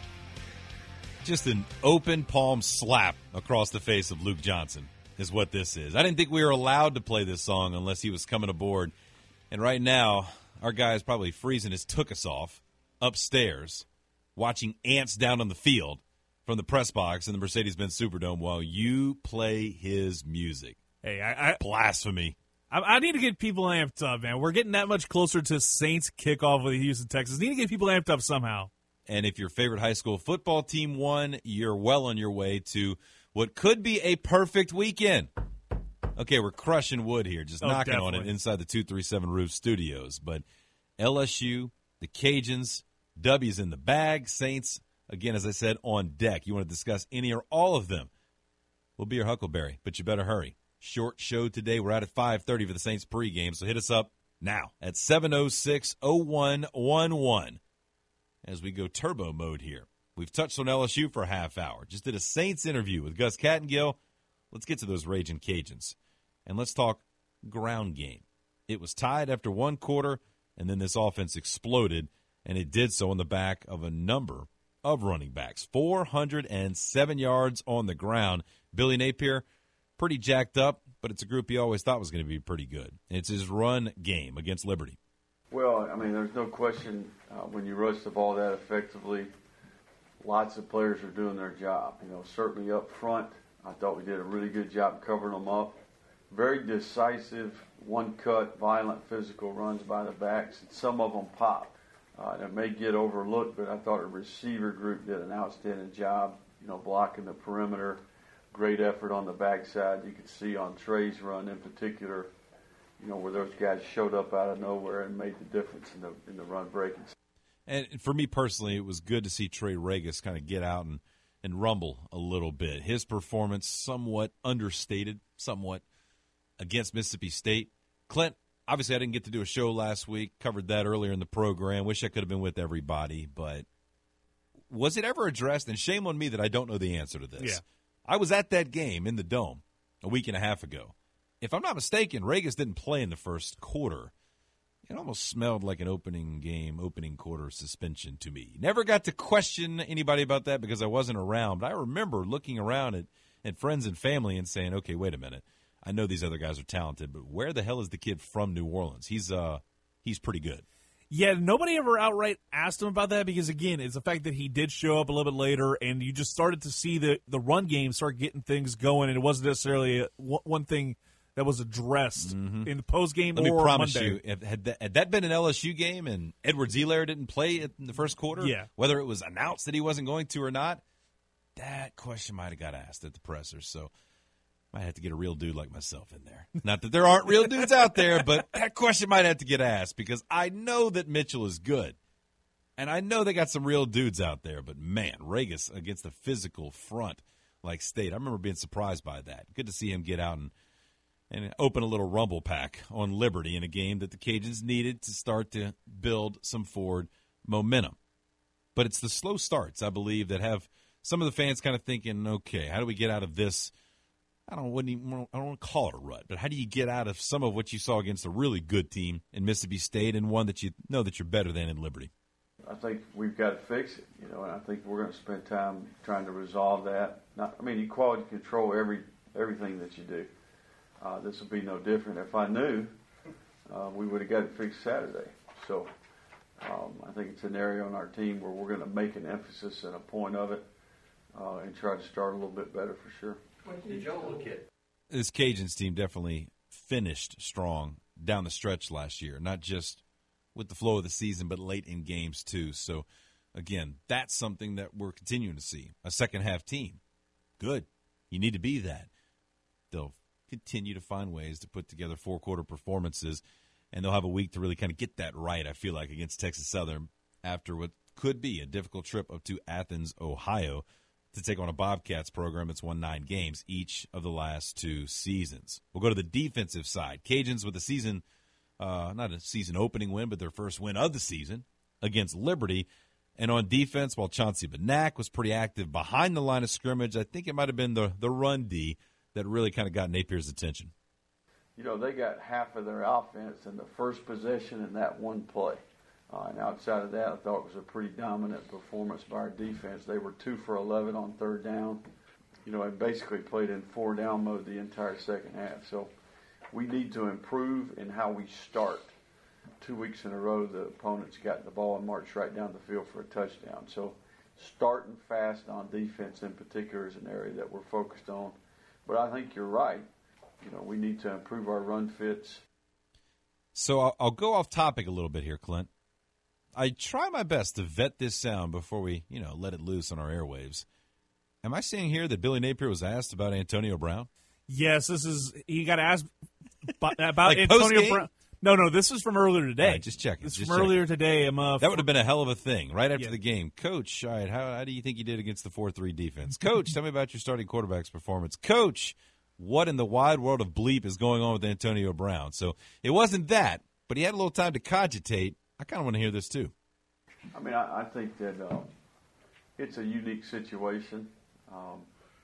Speaker 7: Just an open palm slap across the face of Luke Johnson is what this is. I didn't think we were allowed to play this song unless he was coming aboard. And right now, our guy is probably freezing his took-us off upstairs, watching ants down on the field from the press box in the Mercedes-Benz Superdome while you play his music.
Speaker 3: Hey, I, I
Speaker 7: blasphemy.
Speaker 3: I, I need to get people amped up, man. We're getting that much closer to Saints kickoff with Houston, Texas. Need to get people amped up somehow.
Speaker 7: And if your favorite high school football team won, you're well on your way to what could be a perfect weekend. Okay, we're crushing wood here, just
Speaker 3: oh,
Speaker 7: knocking
Speaker 3: definitely.
Speaker 7: on it inside the two thirty-seven Roof Studios. But L S U, the Cajuns, W's in the bag, Saints, again, as I said, on deck. You want to discuss any or all of them, we'll be your Huckleberry, but you better hurry. Short show today. We're out at five thirty for the Saints pregame, so hit us up now at seven oh six, oh one one one as we go turbo mode here. We've touched on L S U for a half hour. Just did a Saints interview with Gus Kattengill. Let's get to those Raging Cajuns, and let's talk ground game. It was tied after one quarter, and then this offense exploded, and it did so on the back of a number of running backs. four hundred seven yards on the ground. Billy Napier, pretty jacked up, but it's a group he always thought was going to be pretty good. It's his run game against Liberty.
Speaker 13: Well, I mean, there's no question uh, when you rush the ball that effectively, lots of players are doing their job. You know, certainly up front, I thought we did a really good job covering them up. Very decisive, one-cut, violent, physical runs by the backs, and some of them pop. Uh, and it may get overlooked, but I thought a receiver group did an outstanding job, you know, blocking the perimeter. Great effort on the backside. You could see on Trey's run in particular, you know, where those guys showed up out of nowhere and made the difference in the in the run breaking.
Speaker 7: And for me personally, it was good to see Trey Regis kind of get out and, and rumble a little bit. His performance somewhat understated, somewhat against Mississippi State. Clint, obviously I didn't get to do a show last week, covered that earlier in the program. Wish I could have been with everybody, but was it ever addressed? And shame on me that I don't know the answer to this.
Speaker 3: Yeah.
Speaker 7: I was at that game in the Dome a week and a half ago. If I'm not mistaken, Regis didn't play in the first quarter. It almost smelled like an opening game, opening quarter suspension to me. Never got to question anybody about that because I wasn't around. But I remember looking around at, at friends and family and saying, okay, wait a minute. I know these other guys are talented, but where the hell is the kid from New Orleans? He's uh he's pretty good.
Speaker 3: Yeah, nobody ever outright asked him about that because, again, it's the fact that he did show up a little bit later, and you just started to see the, the run game start getting things going, and it wasn't necessarily a, one thing that was addressed mm-hmm. in the postgame or
Speaker 7: Let me promise
Speaker 3: Monday.
Speaker 7: you, if, had, that, had that been an L S U game and Edwards-Helaire didn't play in the first quarter,
Speaker 3: yeah.
Speaker 7: whether it was announced that he wasn't going to or not, that question might have got asked at the presser. So might have to get a real dude like myself in there. Not that there aren't real dudes out there, but that question might have to get asked because I know that Mitchell is good. And I know they got some real dudes out there, but man, Regas against a physical front like State. I remember being surprised by that. Good to see him get out and, and open a little rumble pack on Liberty in a game that the Cajuns needed to start to build some forward momentum. But it's the slow starts, I believe, that have some of the fans kind of thinking, okay, how do we get out of this? I don't, wouldn't even, I don't want to call it a rut, but how do you get out of some of what you saw against a really good team in Mississippi State and one that you know that you're better than in Liberty?
Speaker 13: I think we've got to fix it, you know, and I think we're going to spend time trying to resolve that. Not, I mean, you quality control every everything that you do. Uh, this will be no different. If I knew, uh, we would have got it fixed Saturday. So um, I think it's an area on our team where we're going to make an emphasis and a point of it uh, and try to start a little bit better for sure.
Speaker 14: Did y'all look at?
Speaker 7: This Cajuns team definitely finished strong down the stretch last year, not just with the flow of the season, but late in games too. So, again, that's something that we're continuing to see. A second-half team. Good. You need to be that. They'll continue to find ways to put together four-quarter performances, and they'll have a week to really kind of get that right, I feel like, against Texas Southern after what could be a difficult trip up to Athens, Ohio, to take on a Bobcats program that's won nine games each of the last two seasons. We'll go to the defensive side. Cajuns with a season, uh, not a season opening win, but their first win of the season against Liberty. And on defense, while Chauncey Benak was pretty active behind the line of scrimmage, I think it might have been the, the run D that really kind of got Napier's attention.
Speaker 13: You know, they got half of their offense in the first possession in that one play. Uh, and outside of that, I thought it was a pretty dominant performance by our defense. They were two for eleven on third down. You know, and basically played in four down mode the entire second half. So we need to improve in how we start. Two weeks in a row, the opponents got the ball and marched right down the field for a touchdown. So starting fast on defense in particular is an area that we're focused on. But I think you're right. You know, we need to improve our run fits.
Speaker 7: So I'll, I'll go off topic a little bit here, Clint. I try my best to vet this sound before we, you know, let it loose on our airwaves. Am I seeing here that Billy Napier was asked about Antonio Brown?
Speaker 3: Yes, this is – he got asked about, about
Speaker 7: like
Speaker 3: Antonio
Speaker 7: post-game?
Speaker 3: Brown. No, no, this is from earlier today.
Speaker 7: Right, just checking.
Speaker 3: This is
Speaker 7: just
Speaker 3: from
Speaker 7: checking.
Speaker 3: earlier today. I'm, uh,
Speaker 7: that would have been a hell of a thing right after
Speaker 3: yeah.
Speaker 7: the game. Coach, all right, how, how do you think you did against the four three defense? Coach, tell me about your starting quarterback's performance. Coach, what in the wide world of bleep is going on with Antonio Brown? So it wasn't that, but he had a little time to cogitate. I kind of want to hear this too.
Speaker 13: I mean, I, I think that um, it's a unique situation. Um,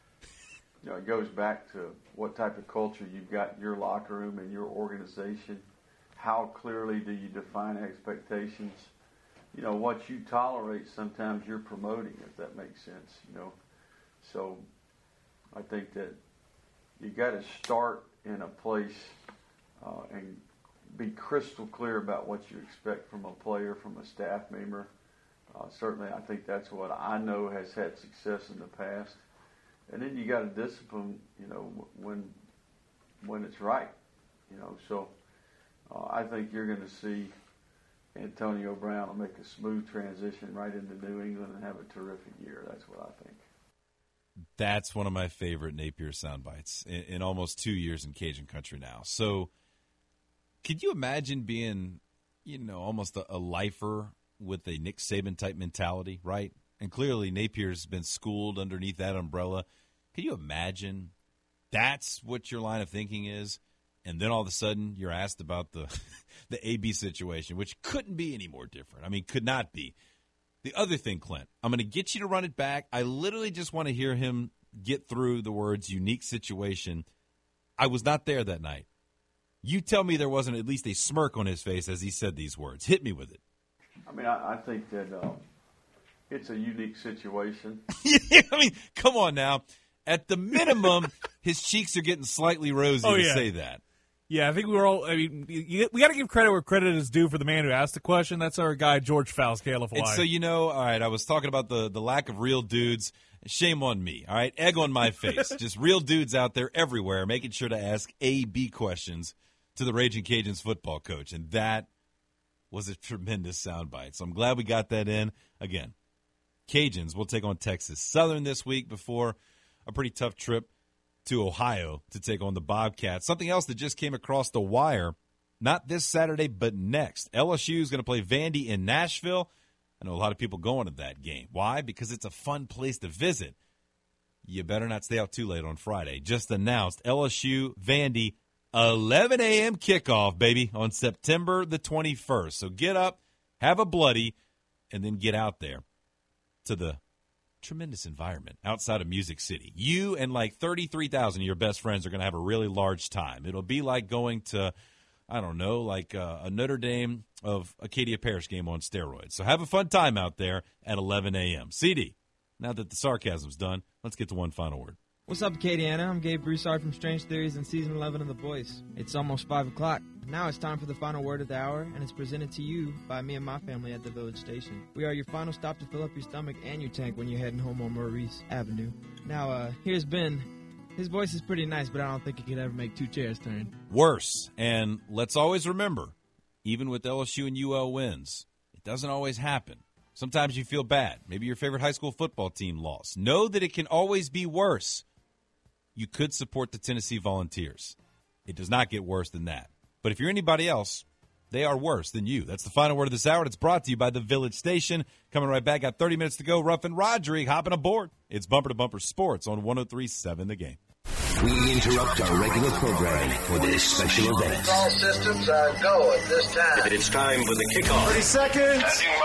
Speaker 13: you know, it goes back to what type of culture you've got in your locker room and your organization. How clearly do you define expectations? You know, what you tolerate, sometimes you're promoting, if that makes sense. You know, so I think that you got to start in a place uh, and be crystal clear about what you expect from a player, from a staff member. Uh, certainly, I think that's what I know has had success in the past. And then you got to discipline, you know, when when it's right, you know. So uh, I think you're going to see Antonio Brown will make a smooth transition right into New England and have a terrific year. That's what I think.
Speaker 7: That's one of my favorite Napier sound bites in, in almost two years in Cajun country now. So could you imagine being, you know, almost a, a lifer with a Nick Saban-type mentality, right? And clearly Napier's been schooled underneath that umbrella. Can you imagine that's what your line of thinking is? And then all of a sudden you're asked about the the A B situation, which couldn't be any more different. I mean, could not be. The other thing, Clint, I'm going to get you to run it back. I literally just want to hear him get through the words unique situation. I was not there that night. You tell me there wasn't at least a smirk on his face as he said these words. Hit me with it.
Speaker 13: I mean, I, I think that um, it's a unique situation.
Speaker 7: I mean, come on now. At the minimum, his cheeks are getting slightly rosy
Speaker 3: oh,
Speaker 7: to
Speaker 3: yeah.
Speaker 7: say that.
Speaker 3: Yeah, I think we were all. I mean, you, we got to give credit where credit is due for the man who asked the question. That's our guy George Faust, K L F Y.
Speaker 7: And so you know, all right. I was talking about the the lack of real dudes. Shame on me. All right, egg on my face. Just real dudes out there everywhere, making sure to ask A B questions to the Raging Cajuns football coach, and that was a tremendous soundbite. So I'm glad we got that in. Again, Cajuns will take on Texas Southern this week before a pretty tough trip to Ohio to take on the Bobcats. Something else that just came across the wire, not this Saturday, but next. L S U is going to play Vandy in Nashville. I know a lot of people going to that game. Why? Because it's a fun place to visit. You better not stay out too late on Friday. Just announced L S U, Vandy, eleven a.m. kickoff, baby, on September the twenty-first. So get up, have a bloody, and then get out there to the tremendous environment outside of Music City. You and like thirty-three thousand of your best friends are going to have a really large time. It'll be like going to, I don't know, like uh, a Notre Dame of Acadia Parish game on steroids. So have a fun time out there at eleven a.m. C D, now that the sarcasm's done, let's get to one final word.
Speaker 14: What's up, Acadiana? I'm Gabe Broussard from Strange Theories and Season eleven of The Voice. It's almost five o'clock. Now it's time for the final word of the hour, and it's presented to you by me and my family at the Village Station. We are your final stop to fill up your stomach and your tank when you're heading home on Maurice Avenue. Now, uh, here's Ben. His voice is pretty nice, but I don't think he could ever make two chairs turn.
Speaker 7: Worse. And let's always remember, even with L S U and U L wins, it doesn't always happen. Sometimes you feel bad. Maybe your favorite high school football team lost. Know that it can always be worse. You could support the Tennessee Volunteers. It does not get worse than that. But if you're anybody else, they are worse than you. That's the final word of this hour. And it's brought to you by the Village Station. Coming right back. Got thirty minutes to go. Ruff and Rodrigue hopping aboard. It's Bumper to Bumper Sports on one oh three point seven The Game.
Speaker 1: We interrupt our regular programming for this special event.
Speaker 15: All systems are go at this time.
Speaker 1: It's time for the kickoff.
Speaker 15: thirty seconds.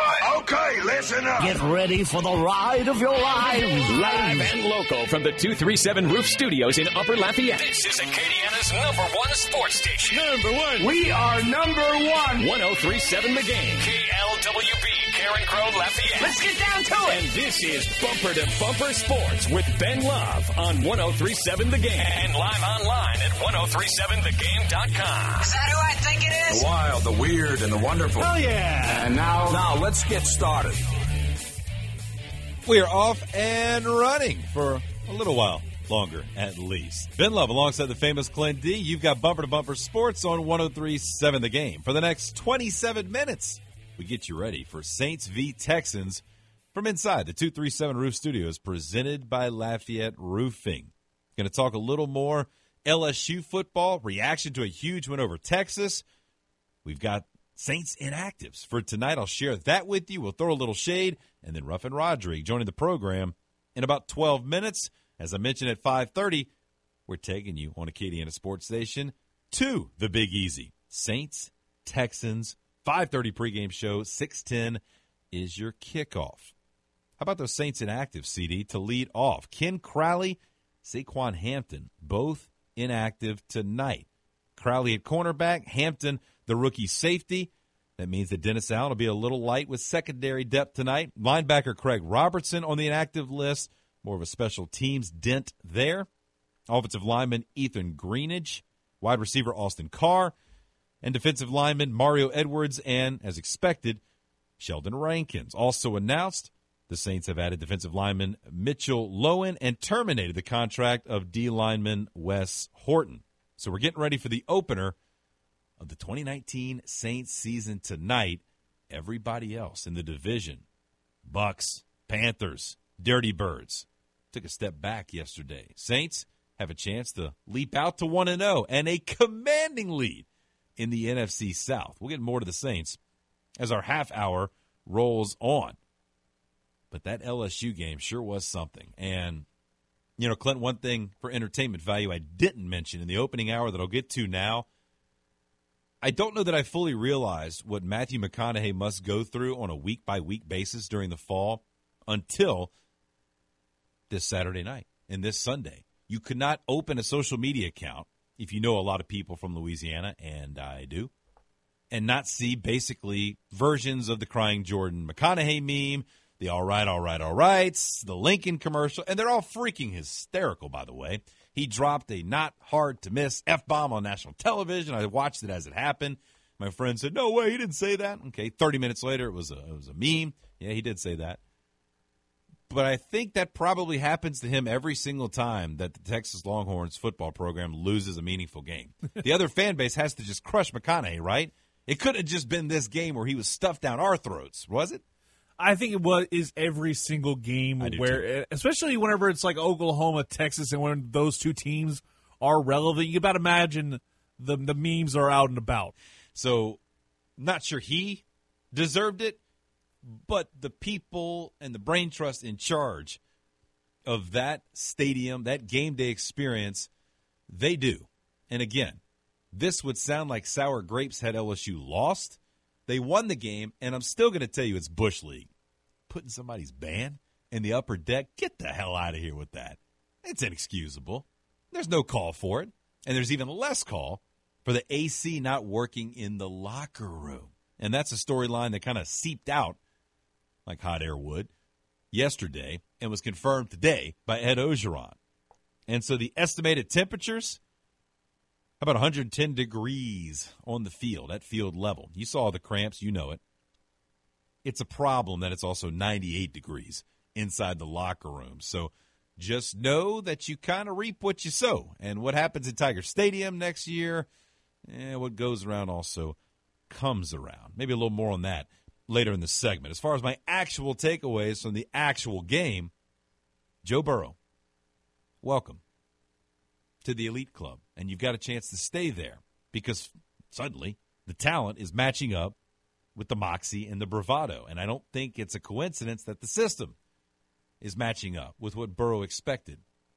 Speaker 4: Okay, listen up.
Speaker 5: Get ready for the ride of your lives.
Speaker 6: Live and local from the two three seven Roof Studios in Upper Lafayette. This is Acadiana's number one sports station.
Speaker 4: Number one. We are number one.
Speaker 6: one oh three point seven The Game. K L W B, Karen Crow, Lafayette.
Speaker 5: Let's get down to it.
Speaker 6: And this is Bumper to Bumper Sports with Ben Love on one oh three point seven The Game. And live online at one oh three seven the game dot com.
Speaker 5: Is that who I think it is?
Speaker 4: The wild, the weird, and the wonderful.
Speaker 5: Oh, yeah.
Speaker 4: And now, now let's get started.
Speaker 7: We are off and running for a little while longer, at least. Ben Love alongside the famous Clint D. You've got Bumper to Bumper Sports on one oh three point seven The Game. For the next twenty-seven minutes, we get you ready for Saints v. Texans from inside the two three seven Roof Studios, presented by Lafayette Roofing. Going to talk a little more L S U football, reaction to a huge win over Texas. We've got Saints inactives for tonight. I'll share that with you. We'll throw a little shade, and then Ruff and Rodrigue joining the program in about twelve minutes. As I mentioned at five thirty, we're taking you on Acadiana Sports Station to the Big Easy. Saints, Texans, five thirty pregame show, six ten is your kickoff. How about those Saints inactives, C D, to lead off? Ken Crowley, Saquon Hampton, both inactive tonight. Crowley at cornerback, Hampton the rookie safety. That means that Dennis Allen will be a little light with secondary depth tonight. Linebacker Craig Robertson on the inactive list. More of a special teams dent there. Offensive lineman Ethan Greenidge. Wide receiver Austin Carr. And defensive lineman Mario Edwards and, as expected, Sheldon Rankins. Also announced, the Saints have added defensive lineman Mitchell Lowen and terminated the contract of D lineman Wes Horton. So we're getting ready for the opener of the twenty nineteen Saints season tonight. Everybody else in the division, Bucks, Panthers, Dirty Birds, took a step back yesterday. Saints have a chance to leap out to one and oh and a commanding lead in the N F C South. We'll get more to the Saints as our half hour rolls on. But that L S U game sure was something. And, you know, Clint, one thing for entertainment value I didn't mention in the opening hour that I'll get to now, I don't know that I fully realized what Matthew McConaughey must go through on a week-by-week basis during the fall until this Saturday night and this Sunday. You could not open a social media account, if you know a lot of people from Louisiana, and I do, and not see basically versions of the Crying Jordan McConaughey meme, the all right, all right, all right, the Lincoln commercial, and they're all freaking hysterical, by the way. He dropped a not hard to miss F-bomb on national television. I watched it as it happened. My friend said, no way, he didn't say that. Okay, thirty minutes later, it was a, it was a meme. Yeah, he did say that. But I think that probably happens to him every single time that the Texas Longhorns football program loses a meaningful game. The other fan base has to just crush McConaughey, right? It could have just been this game where he was stuffed down our throats, was it?
Speaker 3: I think it was is every single game where, especially whenever it's like Oklahoma, Texas, and when those two teams are relevant, you got to imagine the the memes are out and about.
Speaker 7: So, not sure he deserved it, but the people and the brain trust in charge of that stadium, that game day experience, they do. And again, this would sound like sour grapes had L S U lost. They won the game, and I'm still going to tell you it's Bush League. Putting somebody's band in the upper deck, get the hell out of here with that. It's inexcusable. There's no call for it. And there's even less call for the A C not working in the locker room. And that's a storyline that kind of seeped out like hot air would yesterday and was confirmed today by Ed Ogeron. And so the estimated temperatures, about one hundred ten degrees on the field, at field level. You saw the cramps, you know it. It's a problem that it's also ninety-eight degrees inside the locker room. So just know that you kind of reap what you sow. And what happens in Tiger Stadium next year, eh, what goes around also comes around. Maybe a little more on that later in the segment. As far as my actual takeaways from the actual game, Joe Burrow, welcome to the elite club. And you've got a chance to stay there because suddenly the talent is matching up with the moxie and the bravado. And I don't think it's a coincidence that the system is matching up with what Burrow expected,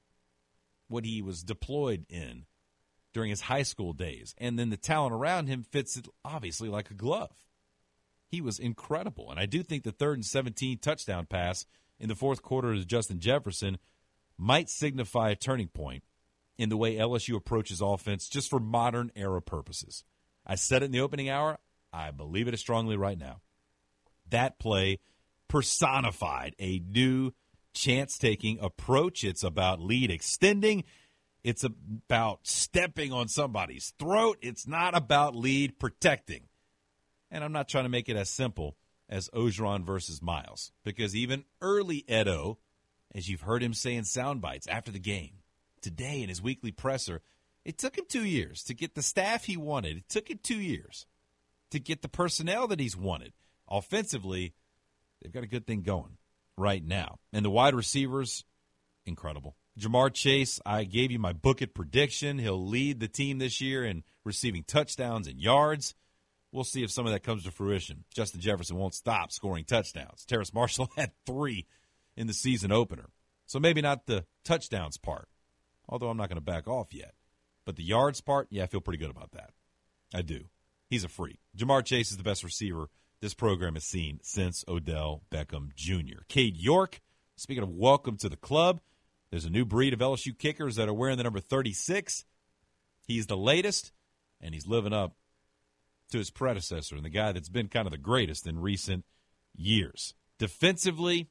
Speaker 7: what he was deployed in during his high school days. And then the talent around him fits it obviously like a glove. He was incredible. And I do think the third and seventeen touchdown pass in the fourth quarter to Justin Jefferson might signify a turning point in the way L S U approaches offense just for modern era purposes. I said it in the opening hour. I believe it as strongly right now. That play personified a new chance-taking approach. It's about lead extending. It's about stepping on somebody's throat. It's not about lead protecting. And I'm not trying to make it as simple as Ogeron versus Miles, because even early Edo, as you've heard him say in sound bites after the game, today in his weekly presser, it took him two years to get the staff he wanted. It took him two years to get the personnel that he's wanted. Offensively, they've got a good thing going right now. And the wide receivers, incredible. Jamar Chase, I gave you my book it prediction. He'll lead the team this year in receiving touchdowns and yards. We'll see if some of that comes to fruition. Justin Jefferson won't stop scoring touchdowns. Terrace Marshall had three in the season opener. So maybe not the touchdowns part, although I'm not going to back off yet. But the yards part, yeah, I feel pretty good about that. I do. He's a freak. Jamar Chase is the best receiver this program has seen since Odell Beckham Junior Cade York, speaking of welcome to the club, there's a new breed of L S U kickers that are wearing the number thirty-six. He's the latest, and he's living up to his predecessor and the guy that's been kind of the greatest in recent years. Defensively,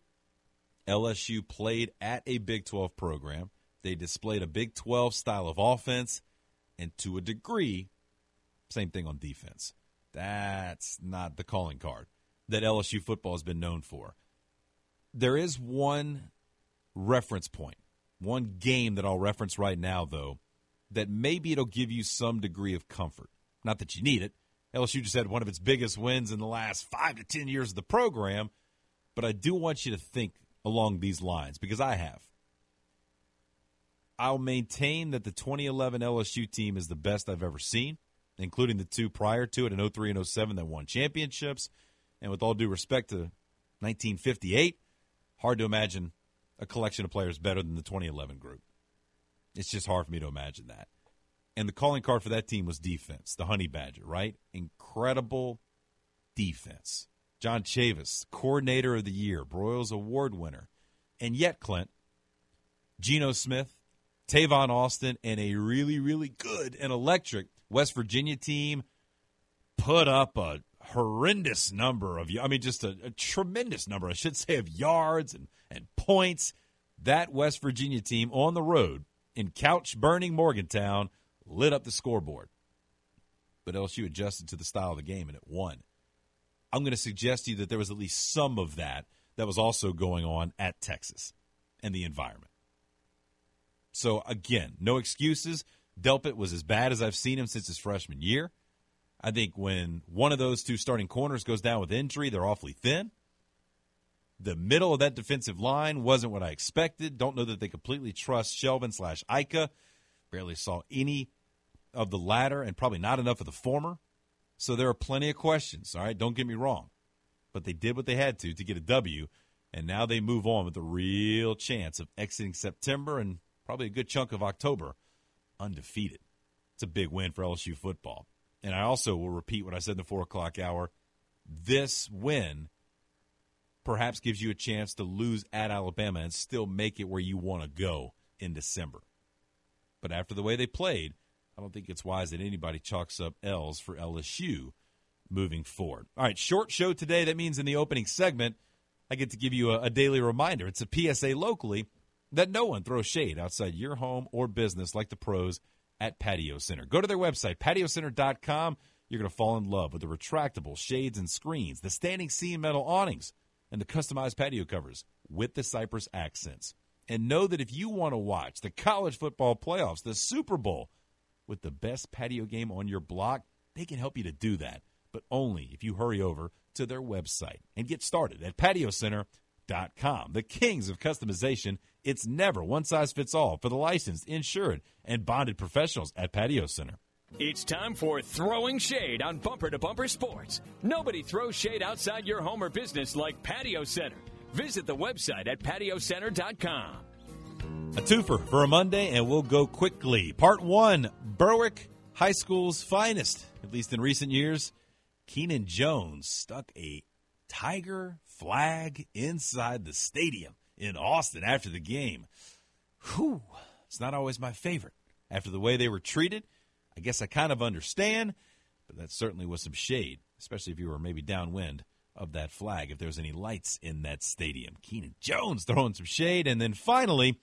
Speaker 7: L S U played at a Big twelve program. They displayed a Big twelve style of offense, and to a degree, same thing on defense. That's not the calling card that L S U football has been known for. There is one reference point, one game that I'll reference right now, though, that maybe it'll give you some degree of comfort. Not that you need it. L S U just had one of its biggest wins in the last five to ten years of the program, but I do want you to think along these lines, because I have. I'll maintain that the twenty eleven L S U team is the best I've ever seen, including the two prior to it in oh three and oh seven that won championships. And with all due respect to nineteen fifty-eight, hard to imagine a collection of players better than the twenty eleven group. It's just hard for me to imagine that. And the calling card for that team was defense, the Honey Badger, right? Incredible defense. John Chavis, coordinator of the year, Broyles Award winner. And yet, Clint, Geno Smith, Tavon Austin, and a really, really good and electric West Virginia team put up a horrendous number of, I mean, just a, a tremendous number, I should say, of yards and, and points. That West Virginia team on the road in couch-burning Morgantown lit up the scoreboard. But L S U adjusted to the style of the game, and it won. I'm going to suggest to you that there was at least some of that that was also going on at Texas and the environment. So, again, no excuses. Delpit was as bad as I've seen him since his freshman year. I think when one of those two starting corners goes down with injury, they're awfully thin. The middle of that defensive line wasn't what I expected. Don't know that they completely trust Shelvin slash Ika. Barely saw any of the latter and probably not enough of the former. So there are plenty of questions, all right? Don't get me wrong. But they did what they had to to get a W, and now they move on with a real chance of exiting September and probably a good chunk of October undefeated. It's a big win for L S U football. And I also will repeat what I said in the four o'clock hour. This win perhaps gives you a chance to lose at Alabama and still make it where you want to go in December. But after the way they played, I don't think it's wise that anybody chalks up L's for L S U moving forward. All right, short show today. That means in the opening segment, I get to give you a, a daily reminder. It's a P S A locally that no one throws shade outside your home or business like the pros at Patio Center. Go to their website, patio center dot com. You're going to fall in love with the retractable shades and screens, the standing seam metal awnings, and the customized patio covers with the Cypress accents. And know that if you want to watch the college football playoffs, the Super Bowl, with the best patio game on your block, they can help you to do that, but only if you hurry over to their website and get started at patio center dot com. The kings of customization. It's never one size fits all for the licensed, insured, and bonded professionals at Patio Center.
Speaker 6: It's time for Throwing Shade on Bumper to Bumper Sports. Nobody throws shade outside your home or business like Patio Center. Visit the website at patio center dot com.
Speaker 7: A twofer for a Monday, and we'll go quickly. Part one, Berwick High School's finest, at least in recent years. Keenan Jones stuck a tiger flag inside the stadium in Austin after the game. Whew, it's not always my favorite. After the way they were treated, I guess I kind of understand, but that certainly was some shade, especially if you were maybe downwind of that flag, if there was any lights in that stadium. Keenan Jones throwing some shade. And then finally,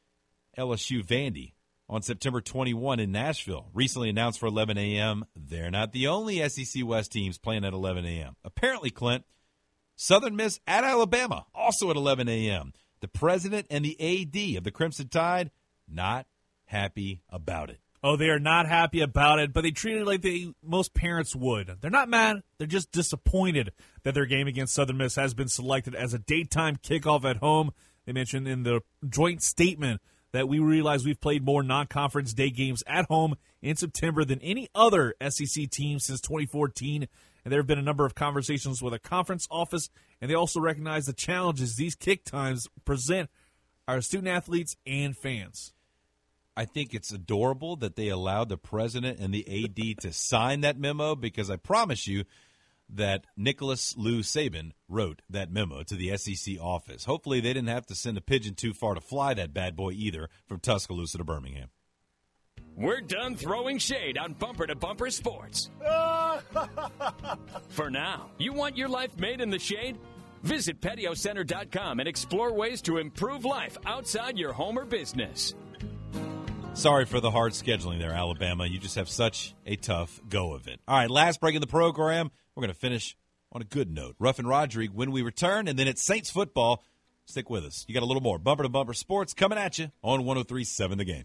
Speaker 7: L S U Vandy on September twenty-first in Nashville, recently announced for eleven a.m. They're not the only S E C West teams playing at eleven a.m. Apparently, Clint, Southern Miss at Alabama, also at eleven a.m. The president and the A D of the Crimson Tide, not happy about it.
Speaker 3: Oh, they are not happy about it, but they treat it like they most parents would. They're not mad. They're just disappointed that their game against Southern Miss has been selected as a daytime kickoff at home. They mentioned in the joint statement that we realize we've played more non-conference day games at home in September than any other S E C team since twenty fourteen. And there have been a number of conversations with a conference office, and they also recognize the challenges these kick times present our student-athletes and fans.
Speaker 7: I think it's adorable that they allowed the president and the A D to sign that memo, because I promise you that Nicholas Lou Saban wrote that memo to the S E C office. Hopefully they didn't have to send a pigeon too far to fly that bad boy either from Tuscaloosa to Birmingham.
Speaker 6: We're done throwing shade on Bumper to Bumper Sports. For now, you want your life made in the shade? Visit patio center dot com and explore ways to improve life outside your home or business.
Speaker 7: Sorry for the hard scheduling there, Alabama. You just have such a tough go of it. All right, last break in the program. We're going to finish on a good note. Ruffin Rodrigue when we return, and then it's Saints football. Stick with us. You got a little more Bumper to Bumper Sports coming at you on one oh three point seven The Game.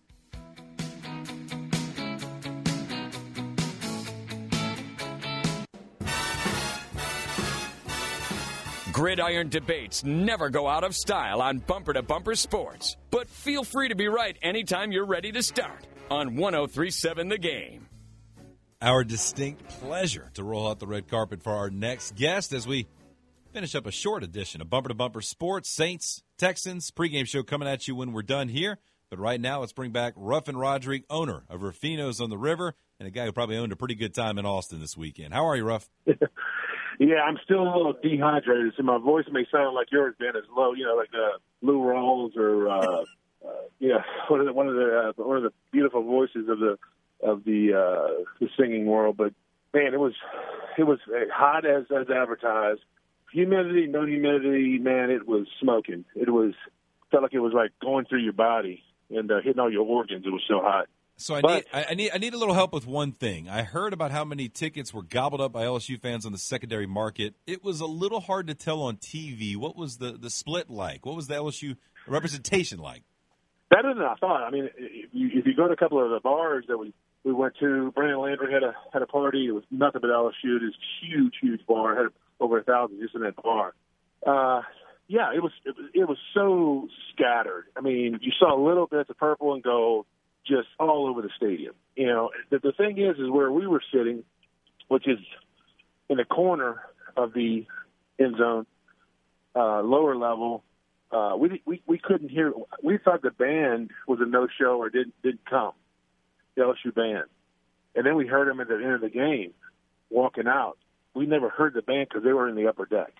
Speaker 6: Gridiron debates never go out of style on Bumper to Bumper Sports. But feel free to be right anytime you're ready to start on one oh three point seven The Game.
Speaker 7: Our distinct pleasure to roll out the red carpet for our next guest as we finish up a short edition of Bumper to Bumper Sports. Saints, Texans, pregame show coming at you when we're done here. But right now, let's bring back Ruffin Rodrigue, owner of Ruffino's on the River, and a guy who probably owned a pretty good time in Austin this weekend. How are you, Ruff?
Speaker 16: Yeah, I'm still a little dehydrated, so my voice may sound like yours, Ben, as low, you know, like uh, Lou Rawls or, uh, uh, you know, one of the one of the uh, one of the beautiful voices of the of the uh, the singing world. But man, it was it was hot as as advertised. Humidity, no humidity, man, it was smoking. It was felt like it was like going through your body. and uh, hitting all your organs. It was so hot.
Speaker 7: So I
Speaker 16: but,
Speaker 7: need I need I need a little help with one thing. I heard about how many tickets were gobbled up by L S U fans on the secondary market. It was a little hard to tell on T V. What was the, the split like? What was the L S U representation like?
Speaker 16: Better than I thought. I mean, if you, if you go to a couple of the bars that we, we went to, Brandon Landry had a had a party. It was nothing but L S U. This huge, huge bar. Had over a thousand just in that bar. Uh, yeah, it was it, it was so scattered. I mean, you saw little bits of purple and gold just all over the stadium. You know, the, the thing is, is where we were sitting, which is in the corner of the end zone, uh, lower level. Uh, we, we we couldn't hear. We thought the band was a no-show or didn't didn't come, the L S U band. And then we heard them at the end of the game walking out. We never heard the band because they were in the upper deck.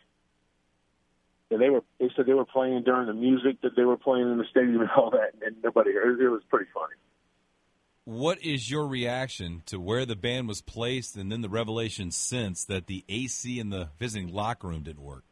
Speaker 16: And they were they said they were playing during the music that they were playing in the stadium and all that, and nobody heard it. It was pretty funny.
Speaker 7: What is your reaction to where the band was placed and then the revelation since that the A C in the visiting locker room didn't work?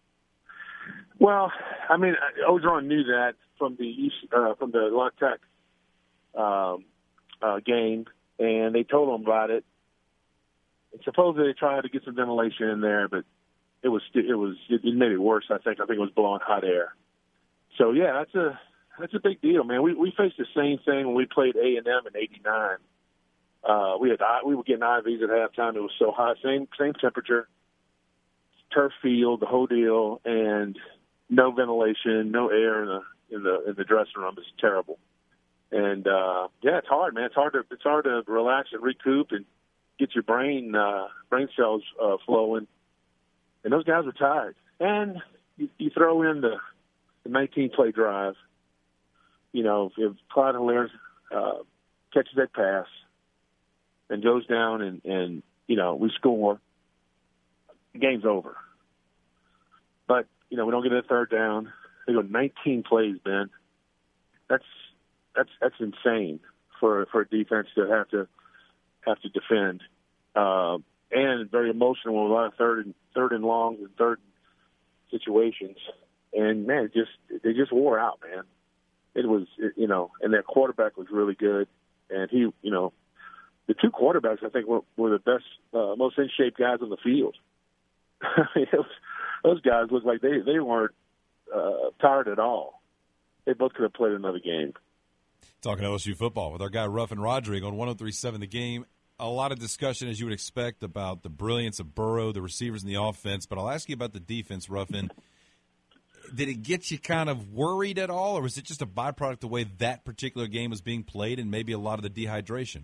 Speaker 16: Well, I mean, Orgeron knew that from the East, uh, from the La Tech um, uh, game, and they told him about it. And supposedly they tried to get some ventilation in there, but it was it was it made it worse. I think I think it was blowing hot air. So yeah, that's a that's a big deal, man. We we faced the same thing when we played A and M in eighty-nine. Uh, we had we were getting I Vs at halftime. It was so hot, same same temperature, turf field, the whole deal, and no ventilation, no air in the in the in the dressing room. It's terrible. And uh, yeah, it's hard, man. It's hard to it's hard to relax and recoup and get your brain uh, brain cells uh, flowing. And those guys were tired. And you, you throw in the, the nineteen-play drive. You know, if Clyde Hilaire uh, catches that pass and goes down and, and, you know, we score, the game's over. But, you know, we don't get a third down. They go nineteen plays, Ben. That's that's that's insane for for a defense to have to have to defend. Uh, and very emotional with a lot of third and third and longs and third situations. And man, it just they just wore out, man. It was, it, you know, and their quarterback was really good. And he, you know, the two quarterbacks I think were, were the best, uh, most in shape guys on the field. it was, those guys looked like they they weren't uh, tired at all. They both could have played another game.
Speaker 7: Talking L S U football with our guy Ruffin Rodrigue on one oh three point seven The Game. A lot of discussion, as you would expect, about the brilliance of Burrow, the receivers, and the offense. But I'll ask you about the defense, Ruffin. Did it get you kind of worried at all, or was it just a byproduct of the way that particular game was being played and maybe a lot of the dehydration?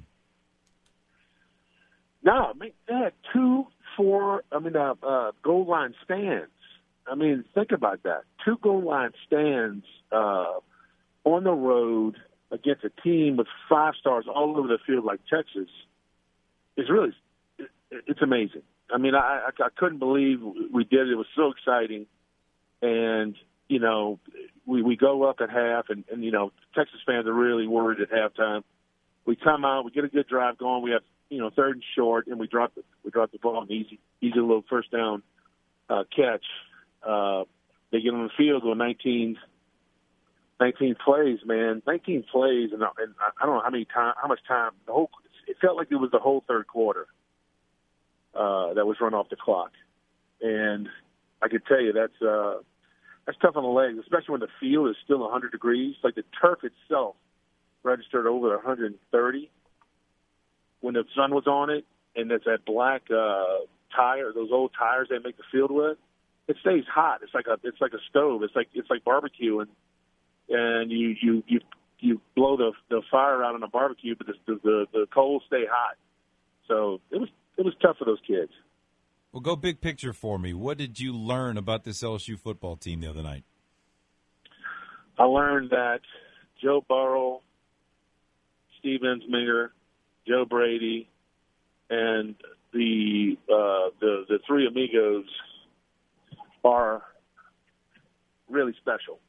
Speaker 16: No, I mean, they had two, four, I mean, uh, uh, goal line stands. I mean, think about that. Two goal line stands uh, on the road against a team with five stars all over the field like Texas. It's really, it, it's amazing. I mean, I, I, I couldn't believe we did it. It was so exciting. And, you know, we, we go up at half, and, and, you know, Texas fans are really worried at halftime. We come out, we get a good drive going. We have, you know, third and short, and we drop the, we drop the ball, an easy, easy little first down uh, catch. Uh, they get on the field with nineteen, nineteen plays, man, nineteen plays, and, and I don't know how many time, how much time. The whole, it felt like it was the whole third quarter uh, that was run off the clock, and I can tell you that's uh, that's tough on the legs, especially when the field is still one hundred degrees. Like the turf itself registered over one hundred thirty when the sun was on it, and it's that black uh, tire, those old tires they make the field with. It stays hot. It's like a it's like a stove. It's like it's like barbecue, and and you you you you blow the the fire out on a barbecue, but the the the coals stay hot. So it was it was tough for those kids.
Speaker 7: Well, go big picture for me. What did you learn about this L S U football team the other night?
Speaker 16: I learned that Joe Burrow, Steve Ensminger, Joe Brady, and the uh, the the three amigos are really special.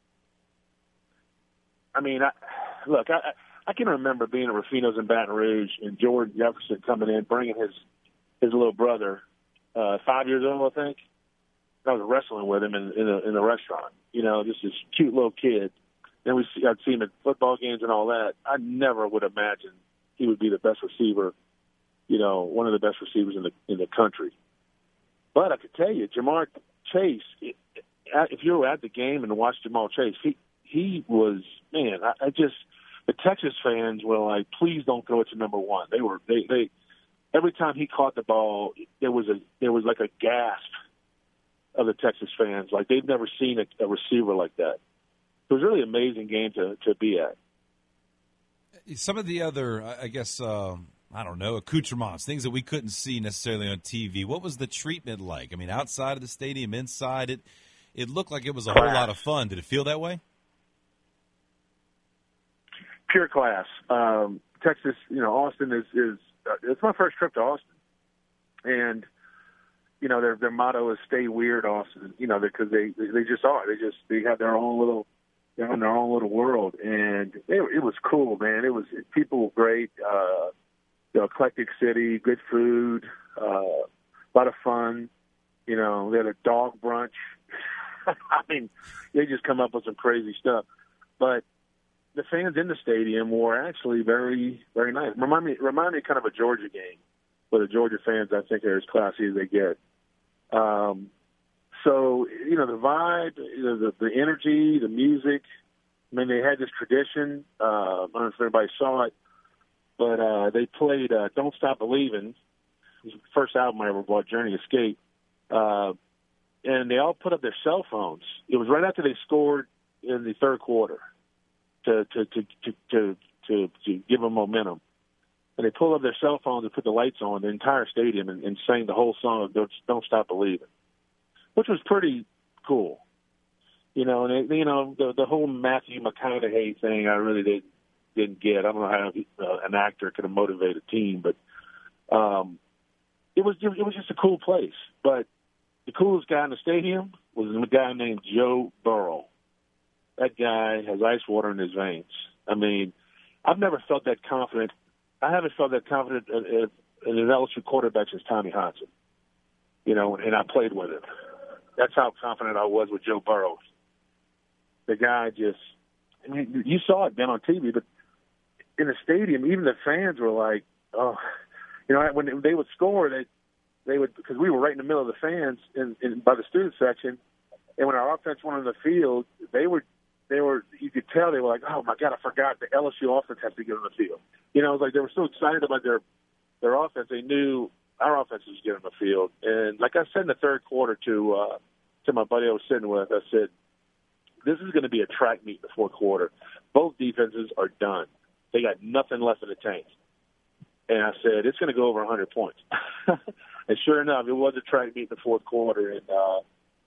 Speaker 16: I mean, I, look, I I can remember being at Rufino's in Baton Rouge and Jordan Jefferson coming in, bringing his his little brother, uh, five years old, I think. I was wrestling with him in in a, in a restaurant. You know, just this cute little kid, then we see, I'd see him at football games and all that. I never would imagine he would be the best receiver, you know, one of the best receivers in the in the country. But I could tell you, Jamar Chase, if you were at the game and watched Jamal Chase, he he was, man, I, I just, the Texas fans were like, please don't throw it to number one. They were, they, they, every time he caught the ball, there was a, there was like a gasp of the Texas fans. Like they've never seen a, a receiver like that. It was a really amazing game to, to be at.
Speaker 7: Some of the other, I guess, um, I don't know, accoutrements, things that we couldn't see necessarily on T V. What was the treatment like? I mean, outside of the stadium, inside it, it looked like it was a whole lot of fun. Did it feel that way?
Speaker 16: Pure class. Um, Texas, you know, Austin is, is uh, it's my first trip to Austin. And, you know, their their motto is stay weird, Austin, you know, because they, they just are. They just, they have their own little, they're in their own little world. And it, it was cool, man. It was, people were great. Uh, you know, eclectic city, good food, uh, a lot of fun. You know, they had a dog brunch. I mean, they just come up with some crazy stuff. But the fans in the stadium were actually very, very nice. Remind me, remind me kind of a Georgia game where the Georgia fans, I think, are as classy as they get. Um, so, you know, the vibe, you know, the, the energy, the music. I mean, they had this tradition. Uh, I don't know if everybody saw it, but uh, they played uh, Don't Stop Believin'. It was the first album I ever bought, Journey Escape. Uh, and they all put up their cell phones. It was right after they scored in the third quarter to to to to to, to, to give them momentum. And they pulled up their cell phones and put the lights on the entire stadium and, and sang the whole song of Don't, Don't Stop Believin', which was pretty cool. You know, and it, you know the the whole Matthew McConaughey thing, I really didn't didn't get. I don't know how uh, an actor could have motivated a team, but um, it was it was just a cool place. But the coolest guy in the stadium was a guy named Joe Burrow. That guy has ice water in his veins. I mean, I've never felt that confident. I haven't felt that confident in, in an L S U quarterback since Tommy Hodson. You know, and I played with him. That's how confident I was with Joe Burrow. The guy just, I mean, you saw it, Ben, on T V, but in the stadium, even the fans were like, oh, you know, when they would score, they they would, because we were right in the middle of the fans in, in by the student section, and when our offense went on the field, they were, they were, you could tell they were like, oh my God, I forgot the L S U offense has to get on the field. You know, it was like they were so excited about their their offense, they knew our offense was getting on the field. And like I said in the third quarter to uh, to my buddy I was sitting with, I said, this is going to be a track meet in the fourth quarter. Both defenses are done. They got nothing left in the tank. And I said, it's going to go over one hundred points. And sure enough, it was a track meet in the fourth quarter. And uh,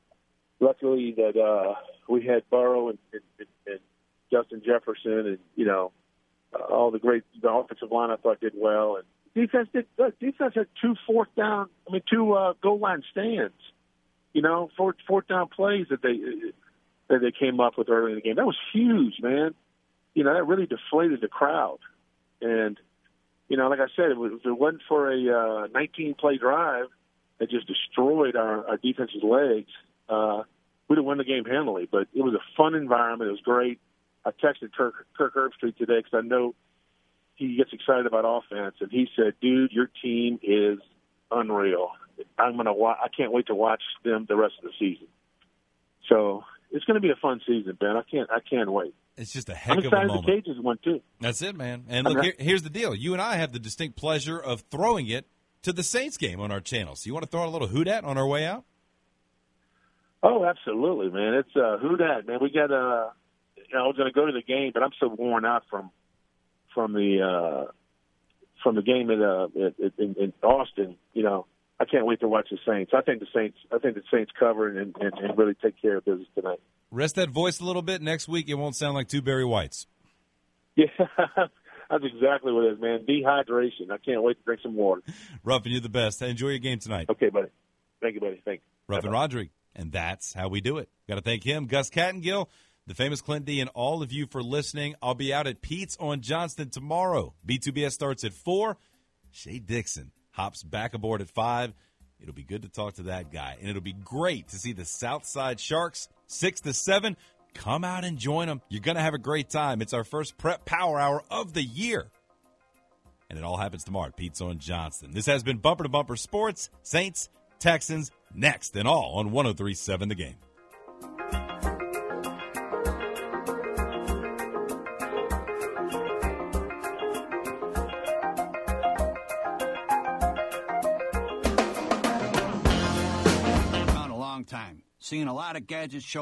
Speaker 16: luckily that uh, we had Burrow and, and, and Justin Jefferson and, you know, uh, all the great – the offensive line I thought did well. And defense did – defense had two fourth down – I mean, two uh, goal line stands, you know, fourth, fourth down plays that they that they came up with early in the game. That was huge, man. You know, that really deflated the crowd. And, you know, like I said, if it wasn't for a nineteen-play uh, drive that just destroyed our, our defense's legs, uh, we'd have won the game handily. But it was a fun environment. It was great. I texted Kirk, Kirk Herbstreit today because I know he gets excited about offense, and he said, dude, your team is unreal. I'm gonna wa- I can't wait to watch them the rest of the season. So it's going to be a fun season, Ben. I can't I can't wait.
Speaker 7: It's just a heck
Speaker 16: I'm
Speaker 7: of a moment.
Speaker 16: I'm excited the Cajuns won, too.
Speaker 7: That's it, man. And look, here, here's the deal. You and I have the distinct pleasure of throwing it to the Saints game on our channel. So you want to throw a little who dat on our way out?
Speaker 16: Oh, absolutely, man. It's uh, who dat, man. We got uh, you know, I was going to go to the game, but I'm so worn out from from the uh, from the game in, uh, in, in Austin. You know, I can't wait to watch the Saints. I think the Saints. I think the Saints cover and, and, and really take care of business tonight.
Speaker 7: Rest that voice a little bit. Next week, it won't sound like two Barry Whites.
Speaker 16: Yeah, that's exactly what it is, man. Dehydration. I can't wait to drink some water.
Speaker 7: Ruffin, you're the best. Enjoy your game tonight.
Speaker 16: Okay, buddy. Thank you, buddy. Thank you.
Speaker 7: Ruffin Rodrigue, and that's how we do it. Got to thank him, Gus Kattengill, the famous Clint D, and all of you for listening. I'll be out at Pete's on Johnston tomorrow. B two B S starts at four. Shea Dixon hops back aboard at five. It'll be good to talk to that guy, and it'll be great to see the Southside Sharks six to seven Come out and join them. You're going to have a great time. It's our first Prep Power Hour of the year. And it all happens tomorrow at Pizza and Johnston. This has been Bumper to Bumper Sports. Saints, Texans, next and all on one oh three point seven The Game.
Speaker 17: Time. Seeing a lot of gadgets show